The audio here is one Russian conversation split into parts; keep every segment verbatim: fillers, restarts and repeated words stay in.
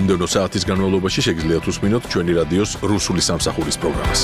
მომდევნო საათის განმავლობაში შეგიძლიათ უსმინოთ ჩვენი რადიოს რუსული სამსახურის პროგრამას.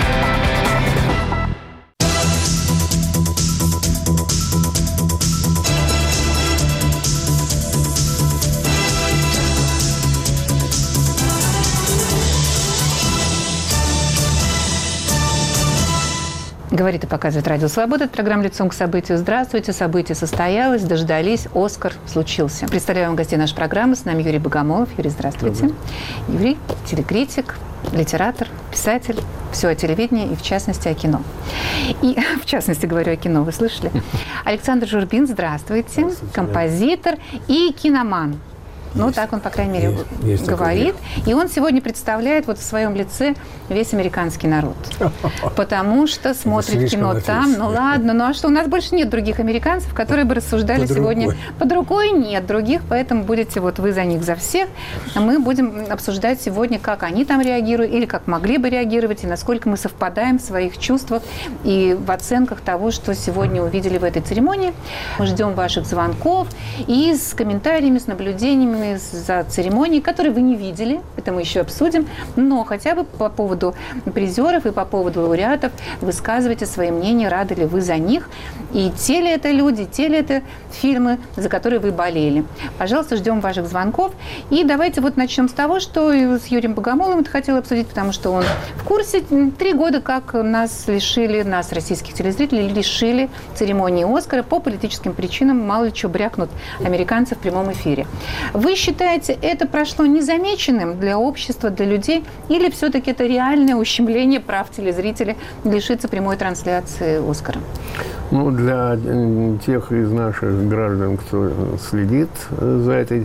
Говорит и показывает Радио Свобода. Это программа «Лицом к событию». Здравствуйте. Событие состоялось, дождались. Оскар случился. Представляю вам гостей нашей программы. С нами Юрий Богомолов. Юрий, здравствуйте. Добрый. Юрий – телекритик, литератор, писатель. Все о телевидении и, в частности, о кино. И, в частности, говорю о кино. Вы слышали? Александр Журбин, здравствуйте. Здравствуйте. Композитор и киноман. Ну, есть, так он, по крайней мере, есть, есть говорит. И он сегодня представляет вот в своем лице весь американский народ. Потому что смотрит кино там. Ну, ладно, ну а что? У нас больше нет других американцев, которые бы рассуждали под сегодня. Рукой. Под рукой нет других, поэтому будете вот вы за них, за всех. А мы будем обсуждать сегодня, как они там реагируют, или как могли бы реагировать, и насколько мы совпадаем в своих чувствах и в оценках того, что сегодня увидели в этой церемонии. Мы ждем ваших звонков и с комментариями, с наблюдениями за церемонией, которые вы не видели, это мы еще обсудим, но хотя бы по поводу призеров и по поводу лауреатов высказывайте свои мнения, рады ли вы за них, и те ли это люди, те ли это фильмы, за которые вы болели. Пожалуйста, ждем ваших звонков. И давайте вот начнем с того, что с Юрием Богомоловым это хотела обсудить, потому что он в курсе. Три года как нас лишили, нас, российских телезрителей, лишили церемонии «Оскара» по политическим причинам, мало ли что брякнут американцы в прямом эфире. Вы считаете, это прошло незамеченным для общества, для людей, или все-таки это реальное ущемление прав телезрителей лишиться прямой трансляции «Оскара»? Ну, для тех из наших граждан, кто следит за, этой,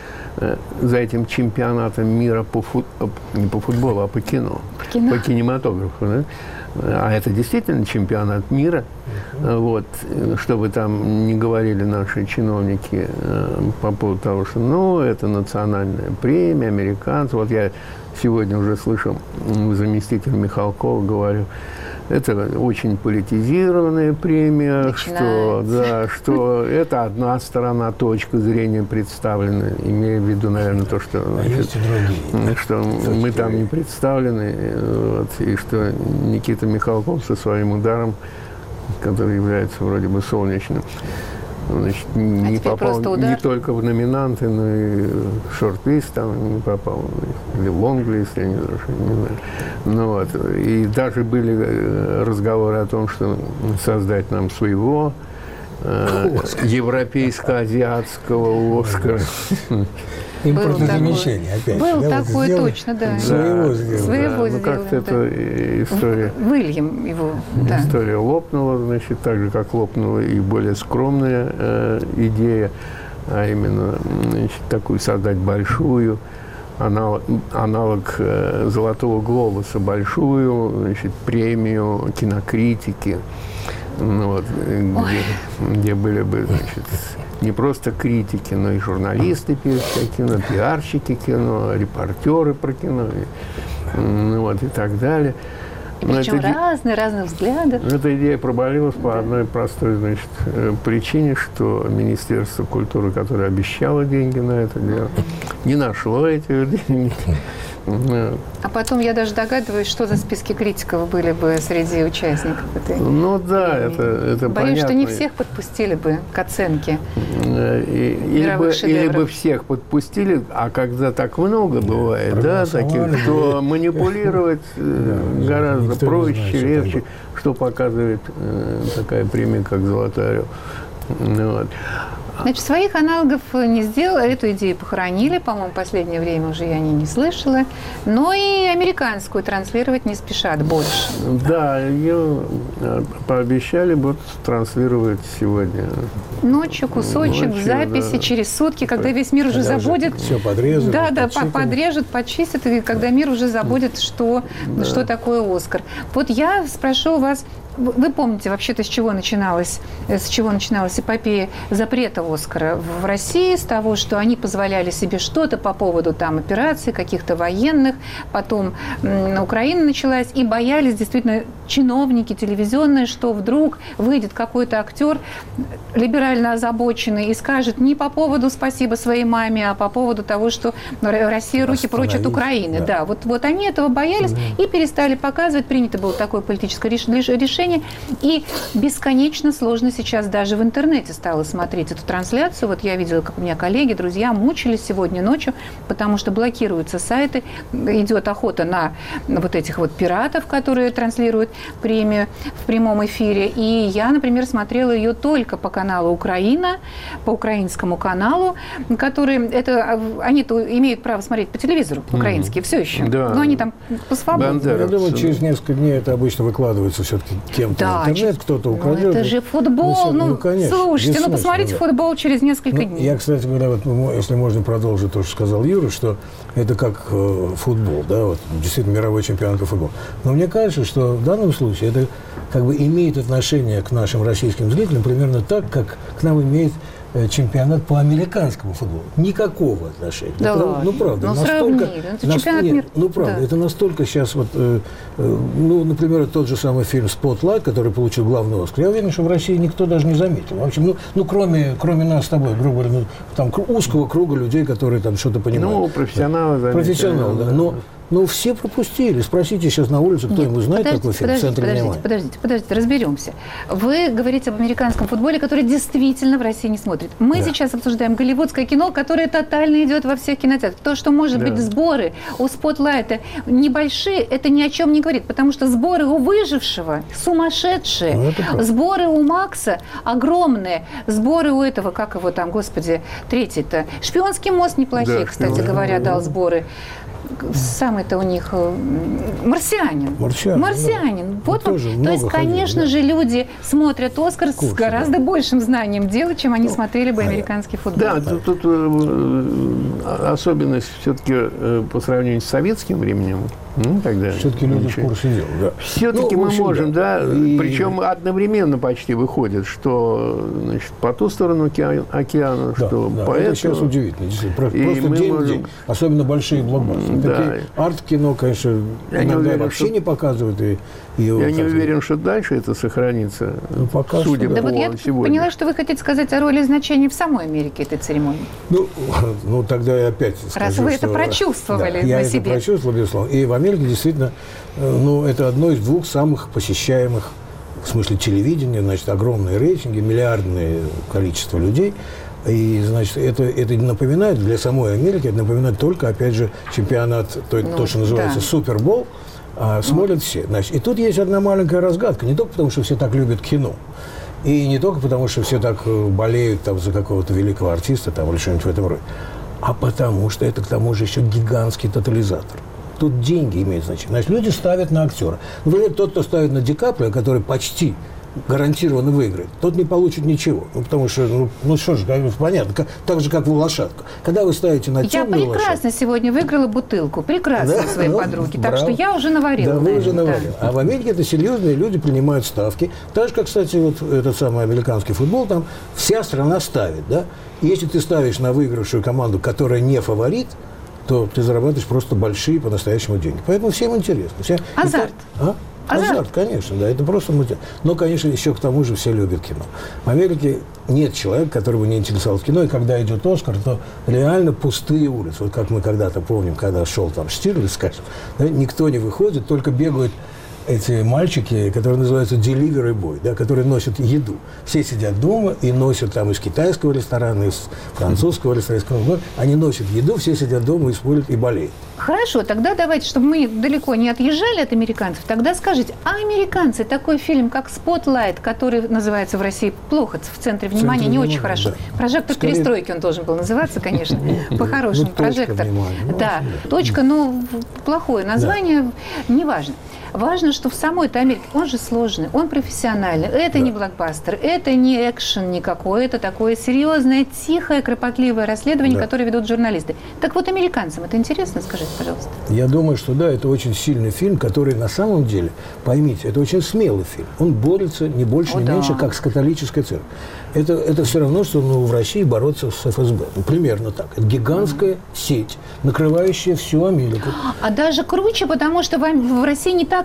за этим чемпионатом мира по, фут, не по футболу, а по кино, по, кино. по кинематографу, да? А это действительно чемпионат мира. Uh-huh. Вот, что бы там ни говорили наши чиновники э, по поводу того, что ну, это национальная премия, американцев. Вот я сегодня уже слышал, заместитель Михалкова говорил, это очень политизированная премия, что, да, что это одна сторона, точка зрения представлена, имея в виду, наверное, то, что, значит, что мы там не представлены, вот, и что Никита Михалков со своим ударом, который является вроде бы солнечным, значит, а не попал не только в номинанты, но и в шорт-лист там не попал, или в лонг-лист, я не знаю, не знаю. Ну, вот. И даже были разговоры о том, что создать нам своего э, европейско-азиатского «Оскара». Импортозамещение опять. Был да, такой, вот точно, да. да. Своего сделал. Своего да. сделал, ну, как-то да. эта история... Выльем его, да. История лопнула, значит, так же, как лопнула и более скромная э, идея, а именно, значит, такую создать большую, аналог, аналог э, «Золотого глобуса», большую, значит, премию кинокритики, ну, вот, где, где были бы, значит, не просто критики, но и журналисты кино, пиарщики кино, репортеры про кино, и, ну, вот, и так далее. И причем это, разные, разных взглядов. Эта идея провалилась по да. одной простой, значит, причине, что Министерство культуры, которое обещало деньги на это дело, не нашло этих денег. А потом я даже догадываюсь, что за списки критиков были бы среди участников этой. Ну да, это, это Боюсь, понятно. что не всех подпустили бы к оценке. И, или, бы, или бы всех подпустили, а когда так много да, бывает, да, таких, то манипулировать да, гораздо проще, знает, легче, что, что показывает э, такая премия, как «Золотой орел». Вот. Значит, своих аналогов не сделала, эту идею похоронили, по-моему, в последнее время уже я о ней не слышала, но и американскую транслировать не спешат больше. Да, ее пообещали будут транслировать сегодня. Ночью кусочек Ночью, в записи, да. через сутки, когда весь мир уже когда забудет. Все подрежут. Да, да, подрежут, почистят, и когда мир уже забудет, что, да. что такое «Оскар». Вот я спрошу вас, вы помните вообще-то, с чего начиналась, с чего начиналась эпопея запрета «Оскара» в России, с того, что они позволяли себе что-то по поводу там операций, каких-то военных, потом м, Украина началась, и боялись действительно чиновники телевизионные, что вдруг выйдет какой-то актер либерально озабоченный и скажет не по поводу «спасибо своей маме», а по поводу того, что Россия руки прочь от Украины. Да. Да, вот, вот они этого боялись mm-hmm. и перестали показывать. Принято было такое политическое решение. И бесконечно сложно сейчас даже в интернете стало смотреть эту трансляцию. Вот я видела, как у меня коллеги, друзья мучились сегодня ночью, потому что блокируются сайты, идет охота на вот этих вот пиратов, которые транслируют премию в прямом эфире. И я, например, смотрела ее только по каналу «Украина», по украинскому каналу, который, это, они-то имеют право смотреть по телевизору, украинские, mm-hmm. все еще. Да. Но они там по свободе. Я думаю, через несколько дней это обычно выкладывается все-таки кем-то да, в интернет, кто-то украдет. Ну, это же футбол. Ну, ну конечно, слушайте, ну посмотрите да. футбол через несколько ну, дней. Я, кстати говоря, вот, если можно продолжить то, что сказал Юра, что это как э, футбол, да, вот действительно мировой чемпионат по футболу. Но мне кажется, что в данном случае это как бы имеет отношение к нашим российским зрителям примерно так, как к нам имеет чемпионат по американскому футболу. Никакого отношения. Да это, ладно. Ну, правда. Ну, настолько, это чемпионат нет, мира. Ну, правда. Да. Это настолько сейчас вот, э, э, ну, например, тот же самый фильм «Спотлайт», который получил главный Оскар. Я уверен, что в России никто даже не заметил. В общем, ну, ну кроме, кроме нас с тобой, грубо говоря, ну, там узкого круга людей, которые там что-то понимают. Ну, профессионалы заметили. Профессионалы, да. Но, Ну, все пропустили. Спросите сейчас на улице, кто ему знает такой фильм в центре подождите, внимания. Подождите, подождите, разберемся. Вы говорите об американском футболе, который действительно в России не смотрит. Мы да. сейчас обсуждаем голливудское кино, которое тотально идет во всех кинотеатрах. То, что, может да. быть, сборы у Спотлайта небольшие, это ни о чем не говорит, потому что сборы у «Выжившего» сумасшедшие. Ну, сборы у Макса огромные. Сборы у этого, как его там, господи, третий-то. «Шпионский мост» неплохие, да, кстати да, говоря, да, дал сборы. Самый-то у них «Марсианин». Марсианин. Марсианин. Да. Вот он. То есть, конечно ходили, же, да. люди смотрят «Оскар» Курсы, с гораздо да. большим знанием дела, чем они ну, смотрели бы американский футбол. Да, тут, тут особенность все-таки по сравнению с советским временем. Ну, тогда все-таки люди в курсе дела, да. Все-таки ну, мы общем, можем, да, да и... причем одновременно почти выходит, что значит, по ту сторону океана, да, что да, по это этому. сейчас удивительно, действительно. Просто день в день, особенно большие блокбастеры. Да. Такие арт-кино, конечно, я иногда не уверен, вообще что... не показывают. И, и я не уверен, что дальше это сохранится, ну, пока судя что, да. по Да вот я сегодня. Поняла, что вы хотите сказать о роли и значении в самой Америке этой церемонии. Ну, ну тогда я опять скажу, раз вы что... это прочувствовали да, на я себе. это прочувствовал, безусловно. И в Америке действительно, ну, это одно из двух самых посещаемых, в смысле телевидения, значит, огромные рейтинги, миллиардное количество людей. И, значит, это, это напоминает, для самой Америки, это напоминает только, опять же, чемпионат, то, ну, то что называется, да. Супербол, а смотрят ну. все. Значит, и тут есть одна маленькая разгадка, не только потому, что все так любят кино, и не только потому, что все так болеют там, за какого-то великого артиста там, или что-нибудь в этом роде, а потому что это, к тому же, еще гигантский тотализатор. Тут деньги имеют значение. Значит, люди ставят на актера. Например, тот, кто ставит на Ди Каприо, который почти гарантированно выиграет, тот не получит ничего. Ну, потому что, ну, ну что же, понятно, как, так же, как в лошадку. Когда вы ставите на темную Я прекрасно лошадку, сегодня выиграла бутылку. Прекрасно да? у своей ну, подруги. браво. Так что я уже наварила. Да, вы уже наварили. Да. А в Америке это серьезные люди принимают ставки. Так же, как, кстати, вот этот самый американский футбол, там вся страна ставит, да? И если ты ставишь на выигравшую команду, которая не фаворит, то ты зарабатываешь просто большие по-настоящему деньги. Поэтому всем интересно. Все... Азарт. А? Азарт. Азарт, конечно, да, это просто мультяшно. Но, конечно, еще к тому же все любят кино. В Америке нет человека, который бы не интересовался кино, и когда идет «Оскар», то реально пустые улицы. Вот как мы когда-то помним, когда шел там Штирлиц, скажем, да, никто не выходит, только бегают эти мальчики, которые называются delivery boy, да, которые носят еду. Все сидят дома и носят там из китайского ресторана, из французского ресторана. Они носят еду, все сидят дома и смотрят и болеют. Хорошо, тогда давайте, чтобы мы далеко не отъезжали от американцев, тогда скажите, а американцы, такой фильм, как «Спотлайт», который называется в России плохо, в центре внимания, центре не внимания, очень хорошо. Да. «Прожектор Скорее... перестройки» он должен был называться, конечно, по-хорошему, «Прожектор». Да, точка, но плохое название, неважно. Важно, что в самой-то Америке, он же сложный, он профессиональный, это да. не блокбастер, это не экшен никакой, это такое серьезное, тихое, кропотливое расследование, да. которое ведут журналисты. Так вот, американцам это интересно, скажите, пожалуйста. Я думаю, что да, это очень сильный фильм, который на самом деле, поймите, это очень смелый фильм. Он борется не больше, О, не да. меньше, как с католической церковью. Это, это все равно, что ну, в России бороться с эф эс бэ. Ну, примерно так. Это гигантская mm-hmm. сеть, накрывающая всю Америку. А даже круче, потому что в, в России не так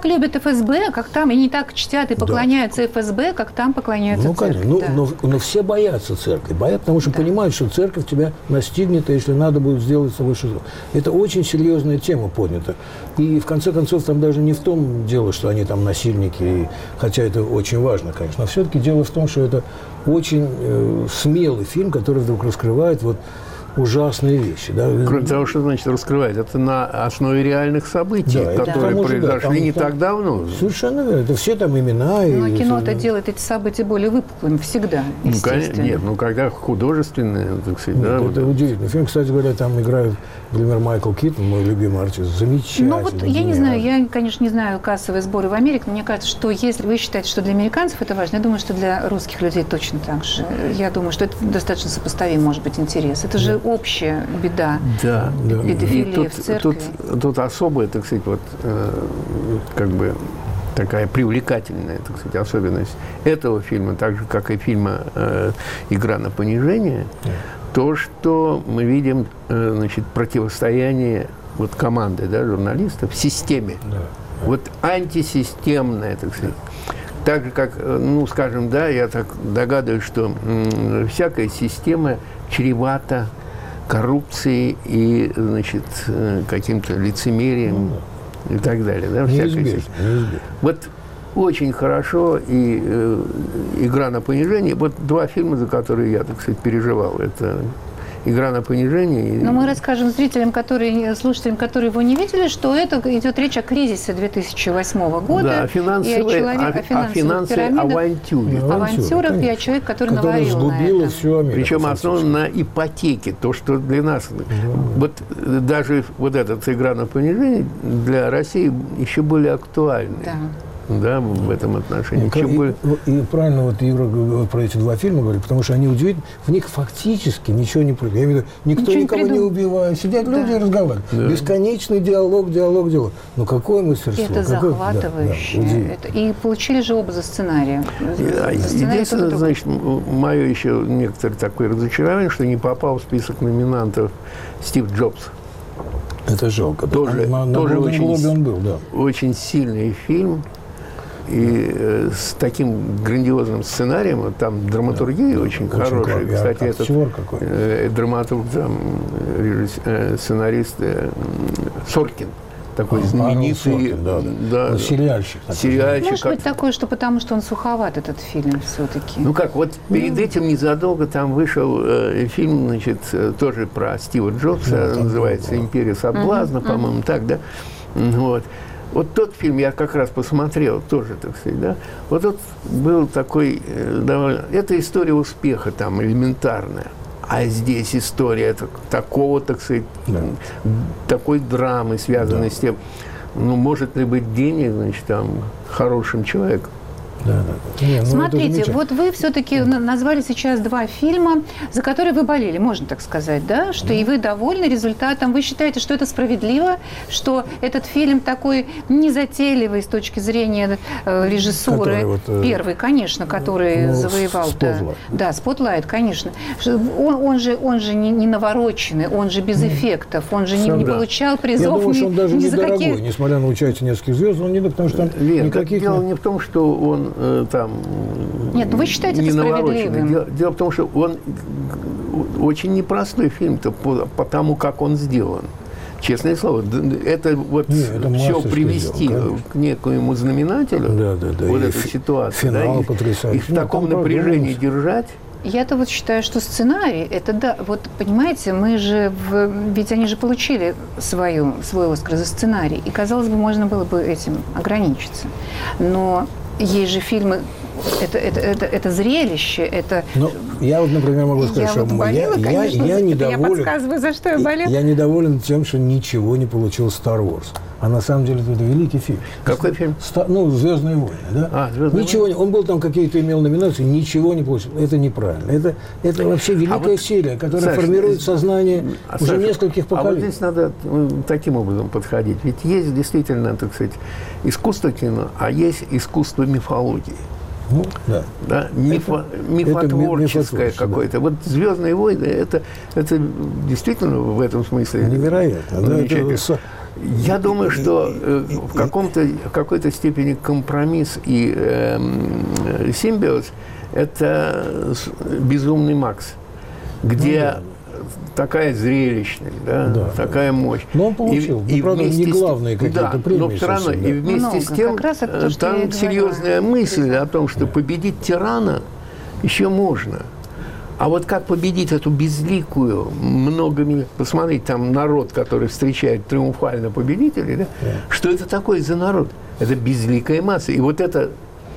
так любят эф эс бэ, как там, и не так чтят и поклоняются да. эф эс бэ, как там поклоняются ну, церкви. Ну, да. но, но все боятся церкви. Боятся, потому что да. понимают, что церковь тебя настигнет, и если надо будет сделать с собой что-то. Это очень серьезная тема поднята. И в конце концов, там даже не в том дело, что они там насильники, и, хотя это очень важно, конечно, но все-таки дело в том, что это очень э, смелый фильм, который вдруг раскрывает вот ужасные вещи. Да? Кроме того, что значит раскрывать, это на основе реальных событий, да, которые да. произошли да, там, не там, так давно. Совершенно верно. Это все там имена. Но и кино-то делает эти события более выпуклыми всегда, ну, конечно, нет, ну когда художественные, так сказать, нет, да. Это вот удивительный фильм. Кстати говоря, там играет, например, Майкл Китон, мой любимый артист, замечательный. Ну вот я не знаю, я, конечно, не знаю кассовые сборы в Америке, но мне кажется, что если вы считаете, что для американцев это важно, я думаю, что для русских людей точно так же. Я думаю, что это достаточно сопоставим, может быть, интерес. Это же общее беда. Да, педофилия тут, в церкви. Тут, тут особая, так сказать, вот, э, как бы такая привлекательная, так сказать, особенность этого фильма, так же, как и фильма э, «Игра на понижение», yeah. то, что мы видим, э, значит, противостояние вот команды, да, журналистов в системе. Yeah. Вот антисистемное, так сказать. Так же, как, ну, скажем, да, я так догадываюсь, что м, всякая система чревата коррупцией и, значит, каким-то лицемерием ну, и так далее. Да, неизбежно, неизбежно. Вот очень хорошо и э, «Игра на понижение». Вот два фильма, за которые я, так сказать, переживал. Это «Игра на понижение». Но мы расскажем зрителям, которые, слушателям, которые его не видели, что это идет речь о кризисе две тысячи восьмого года. Да, о финансовой, и о, человек, о, о финансовых о финансовой авантюре. Авантюрах, авантюрах и о человеке, который наварил на это. Всю Америку, причем основано на ипотеке. То, что для нас... Да. Вот даже вот эта «Игра на понижение» для России еще более актуальна. Да. Да, в этом отношении. И, и, более... и, и правильно вот Юра про эти два фильма говорит, потому что они удивительны. В них фактически ничего не происходит. Я имею в виду, никто ничего никого не, не убивает. Сидят да. люди и разговаривают. Да. Бесконечный диалог, диалог, диалог. Ну какое мастерство. Это какое... захватывающе. Да, да, это... И получили же оба за сценария. Да, единственное, значит, мое еще некоторое такое разочарование, что не попал в список номинантов Стив Джобс. Это жалко. Тоже, на, на тоже очень, он был, да. очень сильный фильм. И э, с таким грандиозным сценарием, вот там драматургия да, очень, очень хорошая. Класс. Кстати, этот э, драматург, там, режисс, э, сценарист э, Соркин, такой а, знаменитый. Соркин, да, да. Да, сериальщик. сериальщик. Может как... быть такое, что потому что он суховат, этот фильм, все-таки. Ну как, вот перед mm. этим незадолго там вышел э, фильм, значит, тоже про Стива Джобса, да, называется «Империя соблазна», mm-hmm. по-моему, mm-hmm. так, да? Вот. Вот тот фильм я как раз посмотрел, тоже, так сказать, да. Вот тот был такой э, довольно... Это история успеха там, элементарная. А здесь история так, такого, так сказать, да. такой драмы, связанной да. с тем, ну, может ли быть денег, значит, там, хорошим человеком. Да, да. Не, ну смотрите, вот вы все-таки назвали сейчас два фильма, за которые вы болели, можно так сказать, да? Что да. и вы довольны результатом. Вы считаете, что это справедливо, что этот фильм такой незатейливый с точки зрения э, режиссуры. Вот, э, Первый, конечно, который ну, завоевал. Spotlight. Да, Spotlight, конечно. Он, он же, он же не, не навороченный, он же без эффектов, он же не, не получал призов. Я думаю, ни, что он даже ни недорогой, какие... несмотря на участие нескольких звезд, он не потому что там Лен, никаких... Дело не в том, что он там... Нет, ну вы считаете это справедливым? Дело, дело в том, что он очень непростой фильм-то по, по тому, как он сделан. Честное слово, это вот Нет, это все привести сделал, к некоему знаменателю, да, да, да. вот и эту ситуацию, финал да, потрясающий. И в таком ну, напряжении держать. Я-то вот считаю, что сценарий, это да, вот понимаете, мы же, в, ведь они же получили свою, свой Оскар за сценарий, и, казалось бы, можно было бы этим ограничиться. Но есть же фильмы, это, это, это, это зрелище, это... Ну, я вот, например, могу сказать, я что вот болела, я, конечно, я, я недоволен... Я подсказываю, за что я болела. Я недоволен тем, что ничего не получил Star Wars. А на самом деле это великий фильм. Какой фильм? Ста, ну, «Звездные войны», да? А, «Звездные ничего войны». Не, он был там какие-то, имел номинации, ничего не получил. Это неправильно. Это, это вообще великая а вот, серия, которая Саша, формирует здесь, сознание а, уже Саша, нескольких поколений. А вот здесь надо таким образом подходить. Ведь есть действительно, так сказать, искусство кино, а есть искусство мифологии. Ну, да. Да, мифо, мифотворческое какое-то. Да. Вот «Звездные войны» это, это действительно в этом смысле невероятно. Да, это... Я думаю, что э, в, каком-то, в какой-то степени компромисс и э, э, симбиоз – это «Безумный Макс», где ну, да. такая зрелищность, да, да, такая мощь. Но он получил, и, и правда, не главные какие-то да, премии. Но все равно, и вместе Много. с тем, то, там серьезная мысль о том, что да. победить тирана еще можно. А вот как победить эту безликую, многими... Посмотрите, там народ, который встречает триумфально победителей, да? Да. Что это такое за народ? Это безликая масса. И вот это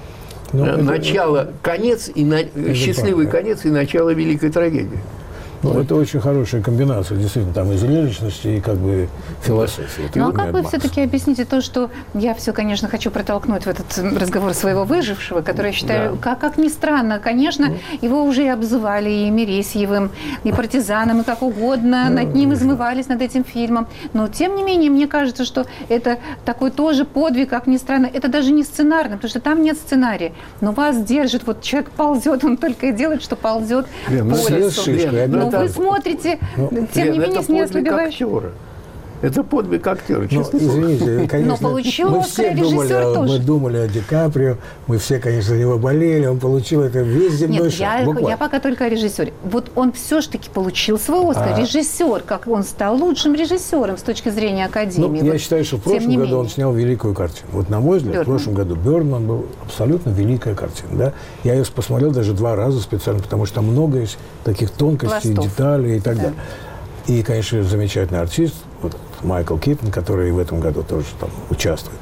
Но начало, это, конец, и на... счастливый правда. конец и начало великой трагедии. Ну, вот. Это очень хорошая комбинация, действительно, там и зрелищности, и как бы философии. Ну, а как вы все-таки объясните то, что я все, конечно, хочу протолкнуть в этот разговор своего выжившего, который, я считаю, да. как, как ни странно, конечно, ну. его уже и обзывали и Мересьевым, и партизаном, и как угодно, ну, над ним измывались, над этим фильмом. Но, тем не менее, мне кажется, что это такой тоже подвиг, как ни странно, это даже не сценарный, потому что там нет сценария. Но вас держит, вот человек ползет, он только и делает, что ползет Лен, по лесу. Лен, Вы смотрите, ну, тем Лен, не менее, с неослабевающим. Это подвиг актера, честно. Ну, извините, конечно, но получил мы Оскар все думали, режиссер тоже. Мы думали о Ди Каприо, мы все, конечно, за него болели, он получил это весь земной Нет, шаг. Я, я пока только о режиссере. Вот он все-таки получил свой Оскар. А. Режиссер, как он стал лучшим режиссером с точки зрения Академии. Ну, вот, я считаю, что в прошлом году менее. он снял великую картину. Вот, на мой взгляд, Бёрдман. в прошлом году Бёрдман был абсолютно великая картина. Да? Я ее посмотрел даже два раза специально, потому что там много есть таких тонкостей, Пластов. деталей и так да. далее. И, конечно, замечательный артист, вот Майкл Китон, который в этом году тоже там участвует.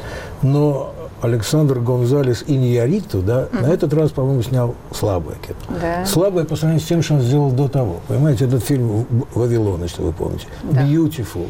Но Александр Гонзалес Иньярриту, да, угу. на этот раз, по-моему, снял слабое кино. Да. Слабое по сравнению с тем, что он сделал до того. Понимаете, этот фильм «Вавилон», если вы помните. Да. «Beautiful».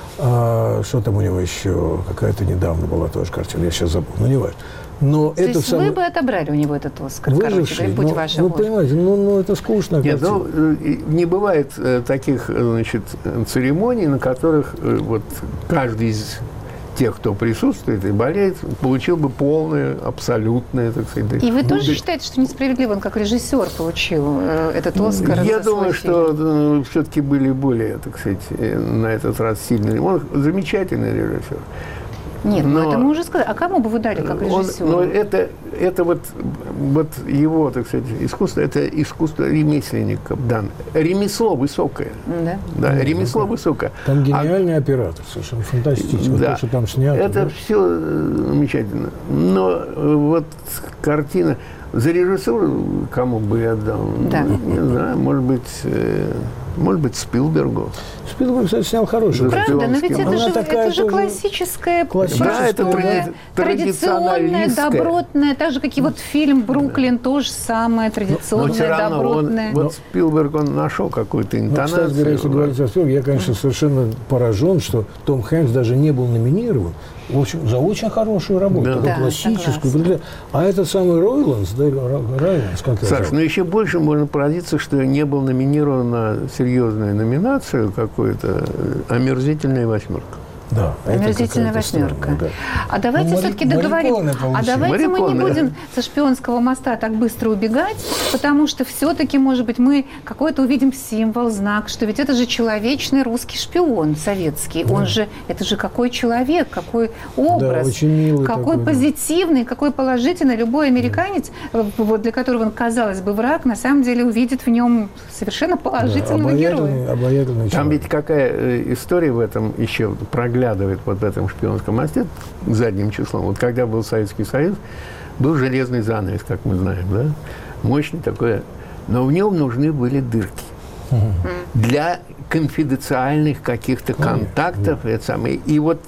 А, что там у него еще? Какая-то недавно была тоже картина, я сейчас забыл, но не важно. Но То это есть самое... вы бы отобрали у него этот Оскар, Выживший, короче, будь ну, ваша вы воля. понимаете, ну, ну это скучно. Нет, ну, не бывает э, таких, значит, церемоний, на которых э, вот каждый из тех, кто присутствует и болеет, получил бы полное, абсолютное, так сказать. И вы тоже будет... считаете, что несправедливо он как режиссер получил э, этот Оскар? Я думаю, что э, все-таки были более, так сказать, э, на этот раз сильные. Он замечательный режиссер. Нет, но, но это мы уже сказали. А кому бы вы дали как режиссеру? Но это, это вот, вот его, так сказать, искусство, это искусство ремесленников. Да. Ремесло высокое. Да, да ну, ремесло ну, высокое. Там гениальный а, оператор, совершенно фантастический. Да, то, что там снято. Это да? все замечательно. Но вот картина... За режиссуру кому бы я дал? Да. Не знаю, может быть... Э, Может быть, Спилбергу. Спилберг, кстати, снял хороший. Правда, но ведь это же, это же классическая, классическая, да, это тради- традиционная, добротная, так же, как и вот фильм «Бруклин», да. тоже самое традиционное, но, но добротное. Он, вот Спилберг, он нашел какую-то интонацию. Ну, кстати, если говорить о Спилберге, я, конечно, совершенно поражен, что Том Хэнкс даже не был номинирован. В общем, за очень хорошую работу, да. такую да, классическую. Согласна. А этот самый Ройландс, да, Райландс, как Саш, ну еще больше можно поразиться, что не был номинирован на серьезную номинацию какую-то «Омерзительная восьмерка». Да, омерзительная восьмерка. Да. А давайте ну, все-таки договорим. А давайте Мариконы. мы не будем со Шпионского моста так быстро убегать, потому что все-таки, может быть, мы какой-то увидим символ, знак, что ведь это же человечный русский шпион советский. Да. Он же, это же какой человек, какой образ, да, очень милый какой такой, позитивный, да. какой положительный. Любой американец, да. вот, для которого он, казалось бы, враг, на самом деле увидит в нем совершенно положительного да, героя. Обаятельный Там ведь какая история в этом еще проглядывает. Глядывает вот в этом шпионском мосте задним числом. Вот когда был Советский Союз, был железный занавес, как мы знаем, да? Мощный такой. Но в нем нужны были дырки. Угу. Для конфиденциальных каких-то контактов. Это самое. И вот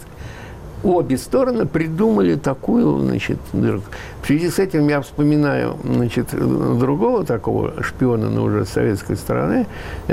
обе стороны придумали такую, значит, дырку. В связи с этим я вспоминаю, значит, другого такого шпиона, но уже с советской стороны,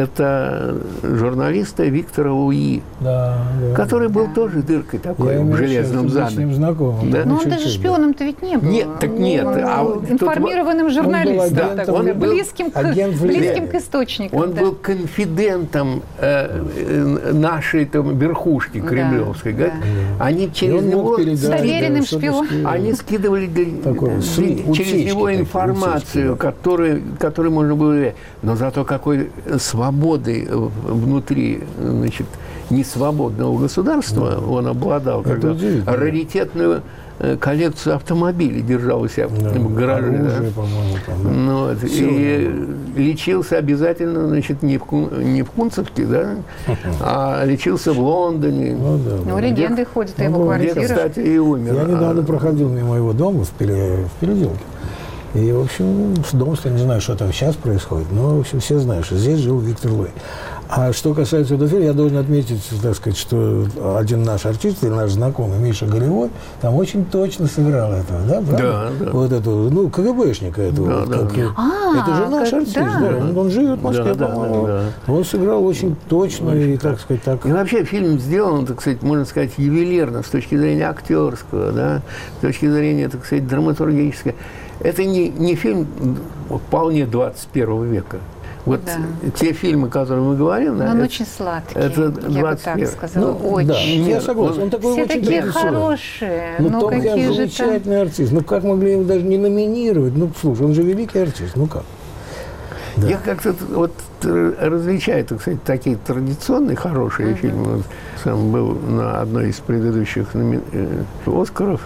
это журналиста Виктора Луи, да, да, который был да. тоже дыркой такой я в железном занавесе. Да? Но он даже шпионом-то ведь не был. Нет, так нет. Он а был информированным журналистом, он был, он был близким, к, близким к источникам. Он да. был конфидентом э, нашей там, верхушки кремлевской. Да, да. Они через него с доверенным шпионом. Они скидывали для, Такой, для, утечки через него такие, информацию, утечки, да. которую, которую можно было... Но зато какой свободы внутри, значит, несвободного государства да. он обладал, это когда раритетную коллекцию автомобилей держал у себя да, в гараже. Оружие, да. по-моему, там, да. Ну, вот, и да. лечился обязательно, значит, не в, не в Кунцевске, да, а лечился в Лондоне. Ну, да, ну да. легенды где, ходят о его квартире. Где, кстати, и умер. Я недавно а... проходил мимо его дома в, Пере... в Переделке. И, в общем, с домом, я не знаю, что там сейчас происходит, но, в общем, все знают, что здесь жил Виктор Лой. А что касается этого фильма, я должен отметить, так сказать, что один наш артист, наш знакомый Миша Голевой, там очень точно сыграл этого, да, правда? Да, да. Вот этого, ну, КГБшника этого. Да, как, да. А, это же наш как, артист, да. да. Он, он живет в Москве, да, по-моему. да, да. Он сыграл очень точно очень и, так, так сказать, так... И вообще фильм сделан, так сказать, можно сказать, ювелирно, с точки зрения актерского, да, с точки зрения, так сказать, драматургического. Это не, не фильм вполне двадцать первого века. Вот да. те фильмы, о которых мы говорим, да, он это, очень сладкий, это я бы так сказала, ну, очень. Да, я согласен, он такой все очень такие традиционный. хорошие, ну, ну Том какие Хэнкс же замечательный там... артист, ну как могли его даже не номинировать, ну слушай, он же великий артист, ну как? Да. Я как-то вот различаю, так сказать, такие традиционные хорошие uh-huh. фильмы. Вот, сам был на одной из предыдущих номи... Оскаров.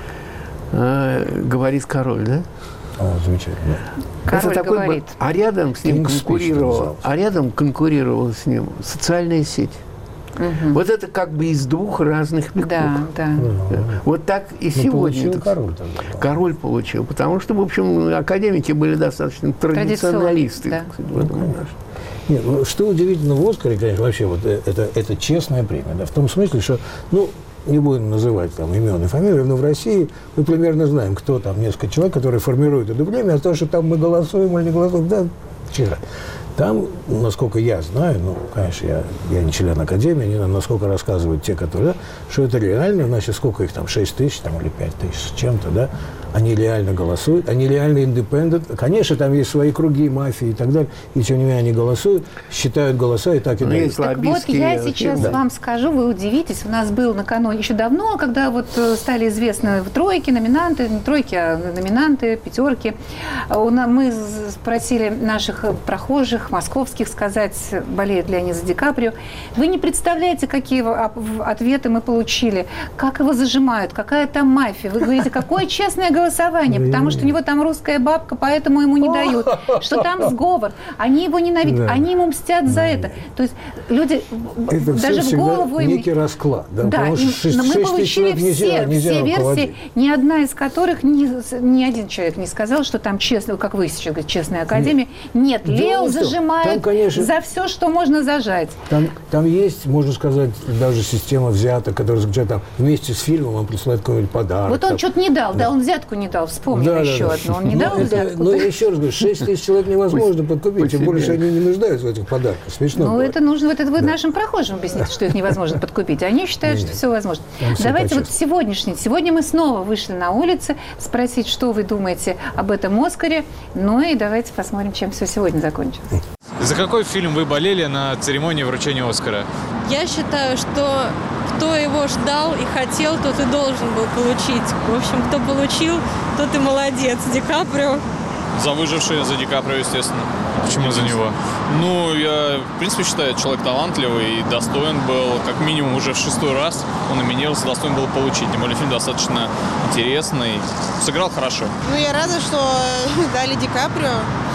А, «Говорит король», да? О, замечательно. Король это такой говорит. Бы, а рядом с ним King's конкурировал, а рядом конкурировала с ним социальная сеть. Угу. Вот это как бы из двух разных веков. Да, да. да. Вот так и ну, сегодня. Получил так, король тогда. Да. Король получил, потому что, в общем, академики были достаточно традиционалисты. Да. Так, в этом. Нет, ну, что удивительно в «Оскаре», конечно, вообще вот это, это честная премия, да, в том смысле, что, ну, не будем называть там имен и фамилии, но в России мы примерно знаем, кто там, несколько человек, которые формируют эту премию, а то, что там мы голосуем или не голосуем, да, вчера. Там, насколько я знаю, ну, конечно, я, я не член Академии, не знаю, насколько рассказывают те, которые, да, что это реально, значит, сколько их там, шесть тысяч там, или пять тысяч с чем-то, да, они реально голосуют, они реально индепендент. Конечно, там есть свои круги, мафии и так далее, и тем не менее они голосуют, считают голоса и так и далее. Так вот, я сейчас да. вам скажу, вы удивитесь, у нас был накануне, еще давно, когда вот стали известны тройки, номинанты, не тройки, а номинанты, пятерки, мы спросили наших прохожих, московских, сказать, болеет ли они за Ди Каприо. Вы не представляете, какие ответы мы получили, как его зажимают, какая там мафия. Вы говорите, какое честное голосование, потому что у него там русская бабка, поэтому ему не дают, что там сговор. Они его ненавидят, они ему мстят за это. То есть люди это даже в голову им... некий расклад. Да, да, и, но мы получили все, нельзя, все версии, руководить. Ни одна из которых, ни, ни один человек не сказал, что там честно, как вы сейчас говорите, честная академия. Нет, Нет Лео зажимает там, конечно, за все, что можно зажать. Там, там есть, можно сказать, даже система взяток, которая заключается там вместе с фильмом, он присылает какой-нибудь подарок. Вот он там. что-то не дал, да, он взятку не дал, вспомнил да, еще да, одну. да. Он не но дал это, взятку. Но я еще раз говорю, шесть тысяч человек невозможно подкупить, тем более, что они не нуждаются в этих подарках. Смешно. Ну, это нужно, вот это вы да. нашим прохожим объясните, что их невозможно подкупить. Они считают, что все возможно. Давайте вот сегодняшний. Сегодня мы снова вышли на улицы, спросить, что вы думаете об этом «Оскаре». Ну и давайте посмотрим, чем все сегодня закончилось. За какой фильм вы болели на церемонии вручения «Оскара»? Я считаю, что кто его ждал и хотел, тот и должен был получить. В общем, кто получил, тот и молодец. Ди Каприо. За «Выживший», за Ди Каприо, естественно. Почему за него? Ну, я, в принципе, считаю, человек талантливый и достоин был, как минимум, уже в шестой раз он номинировался, достоин был получить. Тем более, фильм достаточно интересный. Сыграл хорошо. Ну, я рада, что дали Ди Каприо.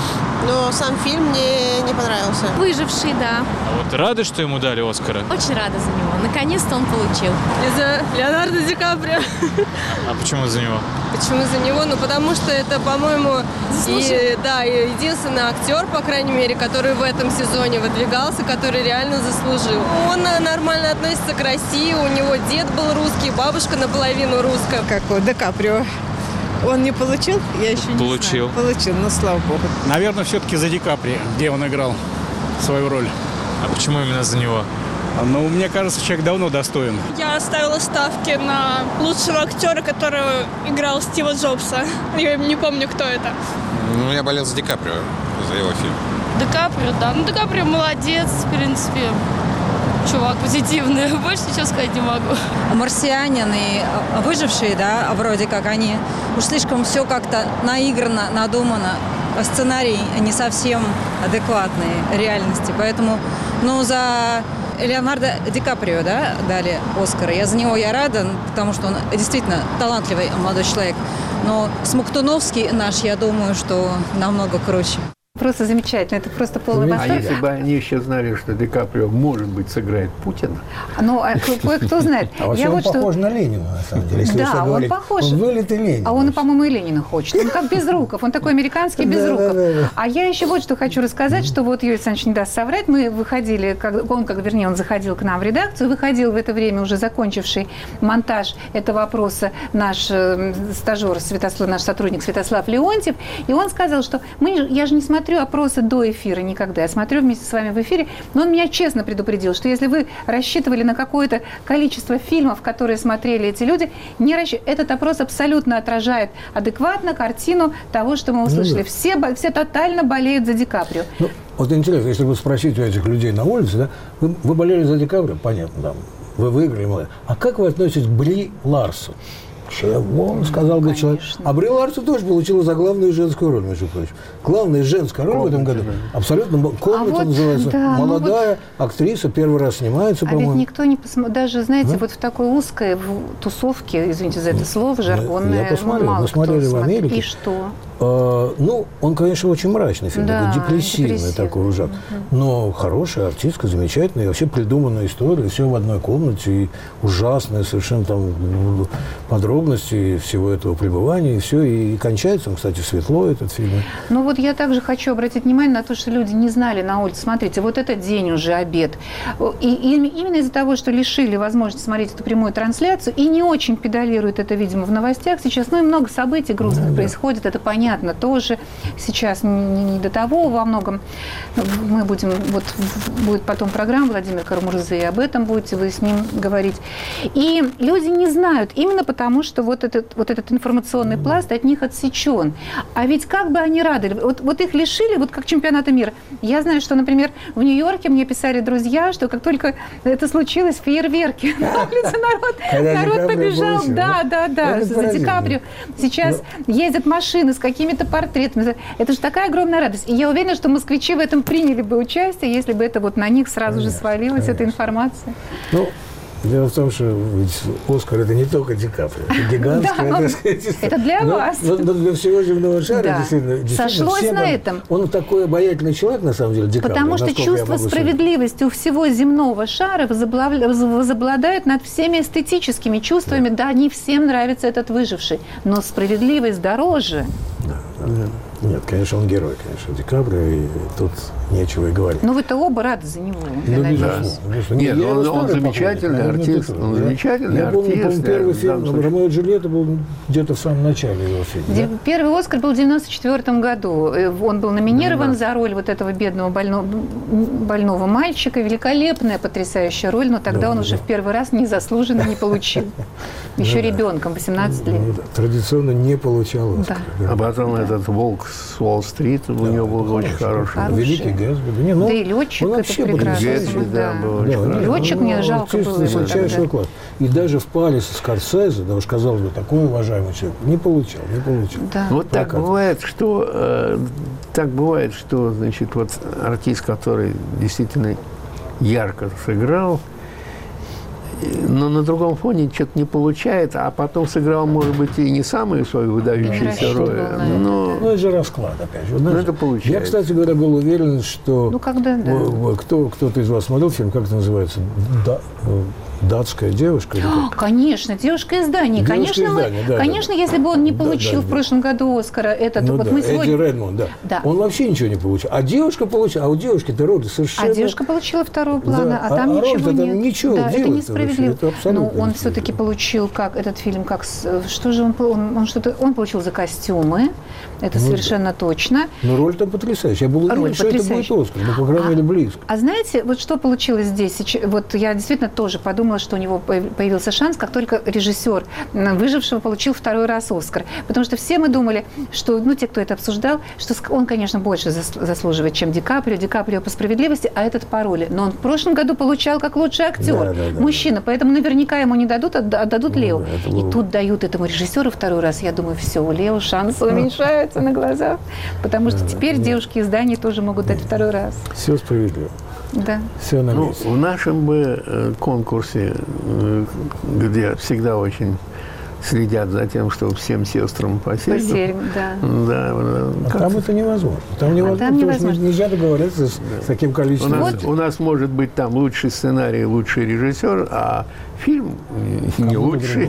Но сам фильм мне не понравился. «Выживший», да. А вот рады, что ему дали «Оскара»? Очень рада за него. Наконец-то он получил. За Леонардо Ди Каприо. А почему за него? Почему за него? Ну, потому что это, по-моему, и, да, единственный актер, по крайней мере, который в этом сезоне выдвигался, который реально заслужил. Он нормально относится к России, у него дед был русский, бабушка наполовину русская. Какой? Ди Каприо. Он не получил? Я еще не Получил. знаю. Получил, ну, слава богу. Наверное, все-таки за Ди Каприо, где он играл свою роль. А почему именно за него? Ну, мне кажется, человек давно достоин. Я ставила ставки на лучшего актера, которого играл Стива Джобса. Я не помню, кто это. Ну, я болел за Ди Каприо, за его фильм. Ди Каприо, да. Ну, Ди Каприо молодец, в принципе. чувак позитивный. Больше ничего сказать не могу. Марсианин и выжившие, да, вроде как они уж слишком все как-то наиграно, надумано. Сценарий не совсем адекватный реальности. Поэтому, ну, за Леонардо Ди Каприо, да, дали Оскар. Я за него я рада, потому что он действительно талантливый молодой человек. Но Смоктуновский наш, я думаю, что намного круче. Просто замечательно, это просто полный восторг. А если бы они еще знали, что Ди Каприо, может быть, сыграет Путина? Ну, а кое-кто знает. А вообще я он вот похож что... на Ленина, на самом деле. Если да, он говорить, похож. Он вылитый Ленин. А он, по-моему, и Ленина хочет. Он как Безруков, он такой американский Безруков. А я еще вот что хочу рассказать, что вот Юрий Александрович не даст соврать. Мы выходили, он, как, вернее, он заходил к нам в редакцию, выходил в это время уже закончивший монтаж этого вопроса наш стажер, Святослав, наш сотрудник Святослав Леонтьев, и он сказал, что мы, я же не смотрю опросы до эфира никогда. Я смотрю вместе с вами в эфире, но он меня честно предупредил, что если вы рассчитывали на какое-то количество фильмов, которые смотрели эти люди, не расщ... этот опрос абсолютно отражает адекватно картину того, что мы услышали. Ну, да. все, все тотально болеют за Ди Каприо. Ну, вот интересно, если вы спросите у этих людей на улице, да, вы, вы болели за Ди Каприо, понятно, да, вы выиграли, а как вы относитесь к Бри Ларсон? Чего, сказал бы человек. А Бри Ларсон тоже получила за главную женскую роль, между прочим. Главная женская роль Комната, в этом году. Да. Абсолютно. Комната а вот, называется. Да, молодая ну вот, актриса, первый раз снимается, а по-моему. ведь никто не посмотрел. Даже, знаете, да? вот в такой узкой тусовке, извините за это слово, жаргонное, я посмотрел, мало мы смотрели в Америке. И что? А, ну, он, конечно, очень мрачный фильм, да, такой депрессивный, депрессивный такой ужасный. Угу. Но хорошая артистка, замечательная, и вообще придуманная история, все в одной комнате, и ужасные совершенно там подробности всего этого пребывания, и все. И кончается он, кстати, светло, этот фильм. Ну вот я также хочу обратить внимание на то, что люди не знали на улице. Смотрите, вот этот день уже обед. И, и именно из-за того, что лишили возможности смотреть эту прямую трансляцию, и не очень педалируют это, видимо, в новостях сейчас, ну и много событий грустных да, происходит, да. это понятно. Тоже сейчас не, не до того во многом. Мы будем, вот будет потом программа Владимир Карамурзы, и об этом будете вы с ним говорить. И люди не знают, именно потому, что вот этот, вот этот информационный пласт от них отсечен. А ведь как бы они рады, вот, вот их лишили, вот как чемпионата мира. Я знаю, что, например, в Нью-Йорке мне писали друзья, что как только это случилось, фейерверки на улице, народ, народ побежал. Да, да, да, за Ди Каприо. Сейчас ездят машины с какими какими-то портретами. Это же такая огромная радость. И я уверена, что москвичи в этом приняли бы участие, если бы это вот на них сразу конечно, же свалилась, конечно. Эта информация. Ну, дело в том, что ведь Оскар – это не только Ди Каприо, это гигантское, так сказать. Это для вас. Но для всего земного шара действительно. Сошлось на этом. Он такой обаятельный человек, на самом деле, Ди Каприо. Потому что чувство справедливости у всего земного шара возобладает над всеми эстетическими чувствами. Да, не всем нравится этот выживший, но справедливость дороже. Нет, конечно, он герой, конечно, Ди Каприо, и тут нечего и говорить. Ну, вы-то оба рады за него, я ну, надеюсь. Да. Нет, Нет он, он замечательный артист, он замечательный я артист. Я помню, первый фильм «Ромео и Джульетта» был где-то в самом начале его фильма. Да? Первый «Оскар» был в девяносто четвёртом году. Он был номинирован да. за роль вот этого бедного больного, больного мальчика. Великолепная, потрясающая роль, но тогда да, он да. уже в первый раз незаслуженно не получил. Еще ребенком, восемнадцать лет. Традиционно не получал «Оскар». А потом этот «Волк с Уолл-стрит» у него был очень хороший. Великий Гэтсби. Не, ну, да и летчик он это прекрасно. Гэтсби, да, был очень да, летчик ну, мне жалко было его тогда. И даже в «Паласе» Скорсезе, да уж казалось бы, такой уважаемый человек, не получал, не получал. Да. Вот так Прокат. бывает, что э, так бывает, что значит вот артист, который действительно ярко сыграл, но на другом фоне что-то не получает, а потом сыграл, может быть, и не самую свою выдающуюся роль. Но... Ну, это же расклад, опять же. Ну, это получается. Я, кстати говоря, был уверен, что... Ну, когда, да. Кто, кто-то из вас смотрел фильм, как это называется? Да. Датская девушка? О, конечно, девушка из Дании. Девушка конечно, из Дании, мы, да, конечно да. если бы он не получил да, да, в прошлом году Оскара этот, ну, вот да. мы сегодня... Эдди Редмонд, да. да. Он вообще ничего не получил. А девушка получила, а у девушки-то роли совершенно... А девушка получила второго плана, да. а там а, ничего а нет. Ничего да, это несправедливо. Это Но он все-таки получил, как этот фильм, как что же он, он, он что-то, он получил за костюмы, это ну, совершенно да. точно. Но роль там потрясающая. Я был уверен, что это будет Оскар, ну, по крайней мере, близко. А знаете, вот что получилось здесь? Вот я действительно тоже подумала, думала, что у него появился шанс, как только режиссер «Выжившего» получил второй раз «Оскар». Потому что все мы думали, что, ну, те, кто это обсуждал, что он, конечно, больше заслуживает, чем Ди Каприо. Ди Каприо по справедливости, а этот по роли. Но он в прошлом году получал как лучший актер. Да, да, да, мужчина. Да. Поэтому наверняка ему не дадут, отдадут ну, Лео. Да, и тут дают этому режиссеру второй раз. Я думаю, все, у Лео шансы уменьшаются на глазах. Потому что теперь девушки из Дании тоже могут дать второй раз. Все справедливо. Да. Все на месте. Ну, в нашем бы э, конкурсе, э, где всегда очень следят за тем, чтобы всем сестрам по серьгам. Да. Да, а как... там это невозможно. Там невозможно, а там невозможно. Нельзя договориться с, да. с таким количеством. У нас, вот. у нас может быть там лучший сценарий, лучший режиссер, а фильм не лучший.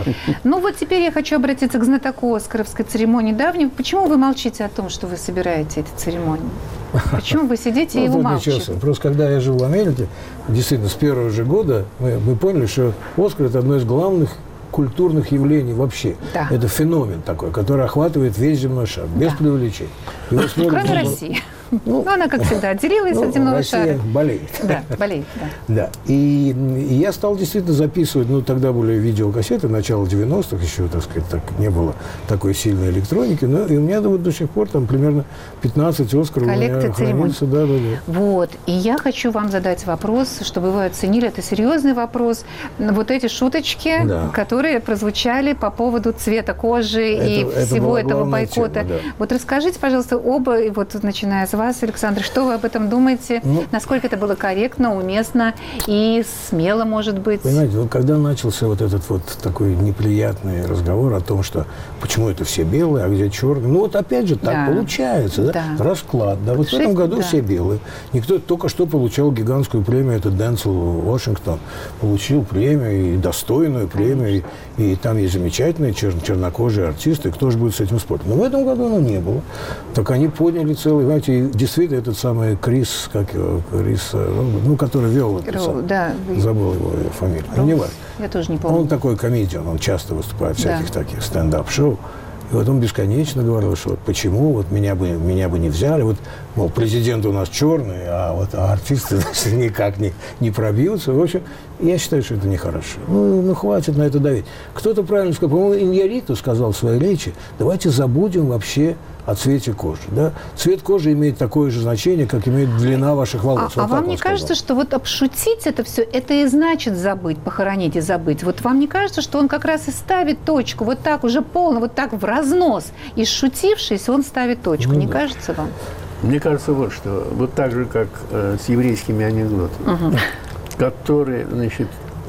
Ну вот теперь я хочу обратиться к знатоку оскаровской церемонии давней. Почему вы молчите о том, что вы собираете эти церемонии? Почему вы сидите и умалчиваете? Просто когда я жил в Америке, действительно, с первого же года мы, мы поняли, что Оскар – это одно из главных культурных явлений вообще. Да. Это феномен такой, который охватывает весь земной шар, без да. преувеличений. Кроме на... России. Ну, она, как всегда, отделилась ну, от земного Россия шара. болеет. Да, болеет, да. да. И, и я стал действительно записывать, ну, тогда были видеокассеты, начало девяностых, еще, так сказать, так, не было такой сильной электроники, но и у меня вот, до сих пор там примерно пятнадцать Оскаров у меня хранится. Да, да, да. Вот, и я хочу вам задать вопрос, чтобы вы оценили, это серьезный вопрос, вот эти шуточки, да. которые прозвучали по поводу цвета кожи это, и это всего этого бойкота. Тема, да. Вот расскажите, пожалуйста, оба, вот начиная с вас, Александр, что вы об этом думаете? Ну, насколько это было корректно, уместно и смело, может быть? Понимаете, вот когда начался вот этот вот такой неприятный разговор о том, что почему это все белые, а где черные, ну вот опять же так да. получается, да? Да. Расклад, да, вот Шесть, в этом году да. все белые. Никто только что получал гигантскую премию, это Денцел Вашингтон, получил премию, и достойную премию, и, и там есть замечательные чер- чернокожие артисты, кто же будет с этим спорить? Но в этом году оно не было. Так они подняли целый, знаете, действительно, этот самый Крис, как его, Крис, ну, который вел это сам, да. забыл его фамилию, ну, не важно. Я тоже не помню. Он такой комедиан, он часто выступает в всяких да. таких стендап-шоу. И вот он бесконечно говорил, что вот почему вот меня бы, меня бы не взяли, вот, мол, президент у нас черный, а вот а артисты значит, никак не, не пробьются. В общем, я считаю, что это нехорошо. Ну, ну, хватит на это давить. Кто-то правильно сказал, по-моему, Иньярриту сказал в своей речи, давайте забудем вообще о цвете кожи. Да? Цвет кожи имеет такое же значение, как имеет длина ваших волос. А, вот а вам не кажется, что вот обшутить это все, это и значит забыть, похоронить и забыть? Вот вам не кажется, что он как раз и ставит точку, вот так уже полно, вот так в разнос, и шутившись, он ставит точку. Ну, не да. кажется вам? Мне кажется, вот что. Вот так же, как э, с еврейскими анекдотами, угу. которые, значит,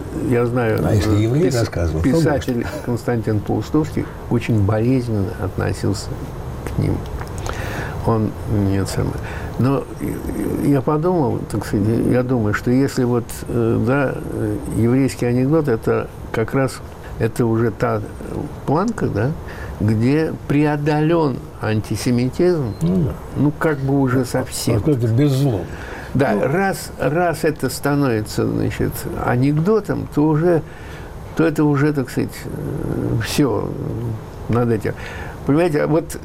я знаю, а если еврей пис, рассказывал, писатель Константин Паустовский очень болезненно относился к ним. Он нет самое. Но я подумал, так сказать, я думаю, что если вот, да, еврейский анекдот, это как раз, это уже та планка, да, где преодолен антисемитизм, ну, да. ну как бы уже совсем. Вот это без злом. Да, ну, раз, раз это становится, значит, анекдотом, то уже, то это уже, так сказать, все над этим. Понимаете, вот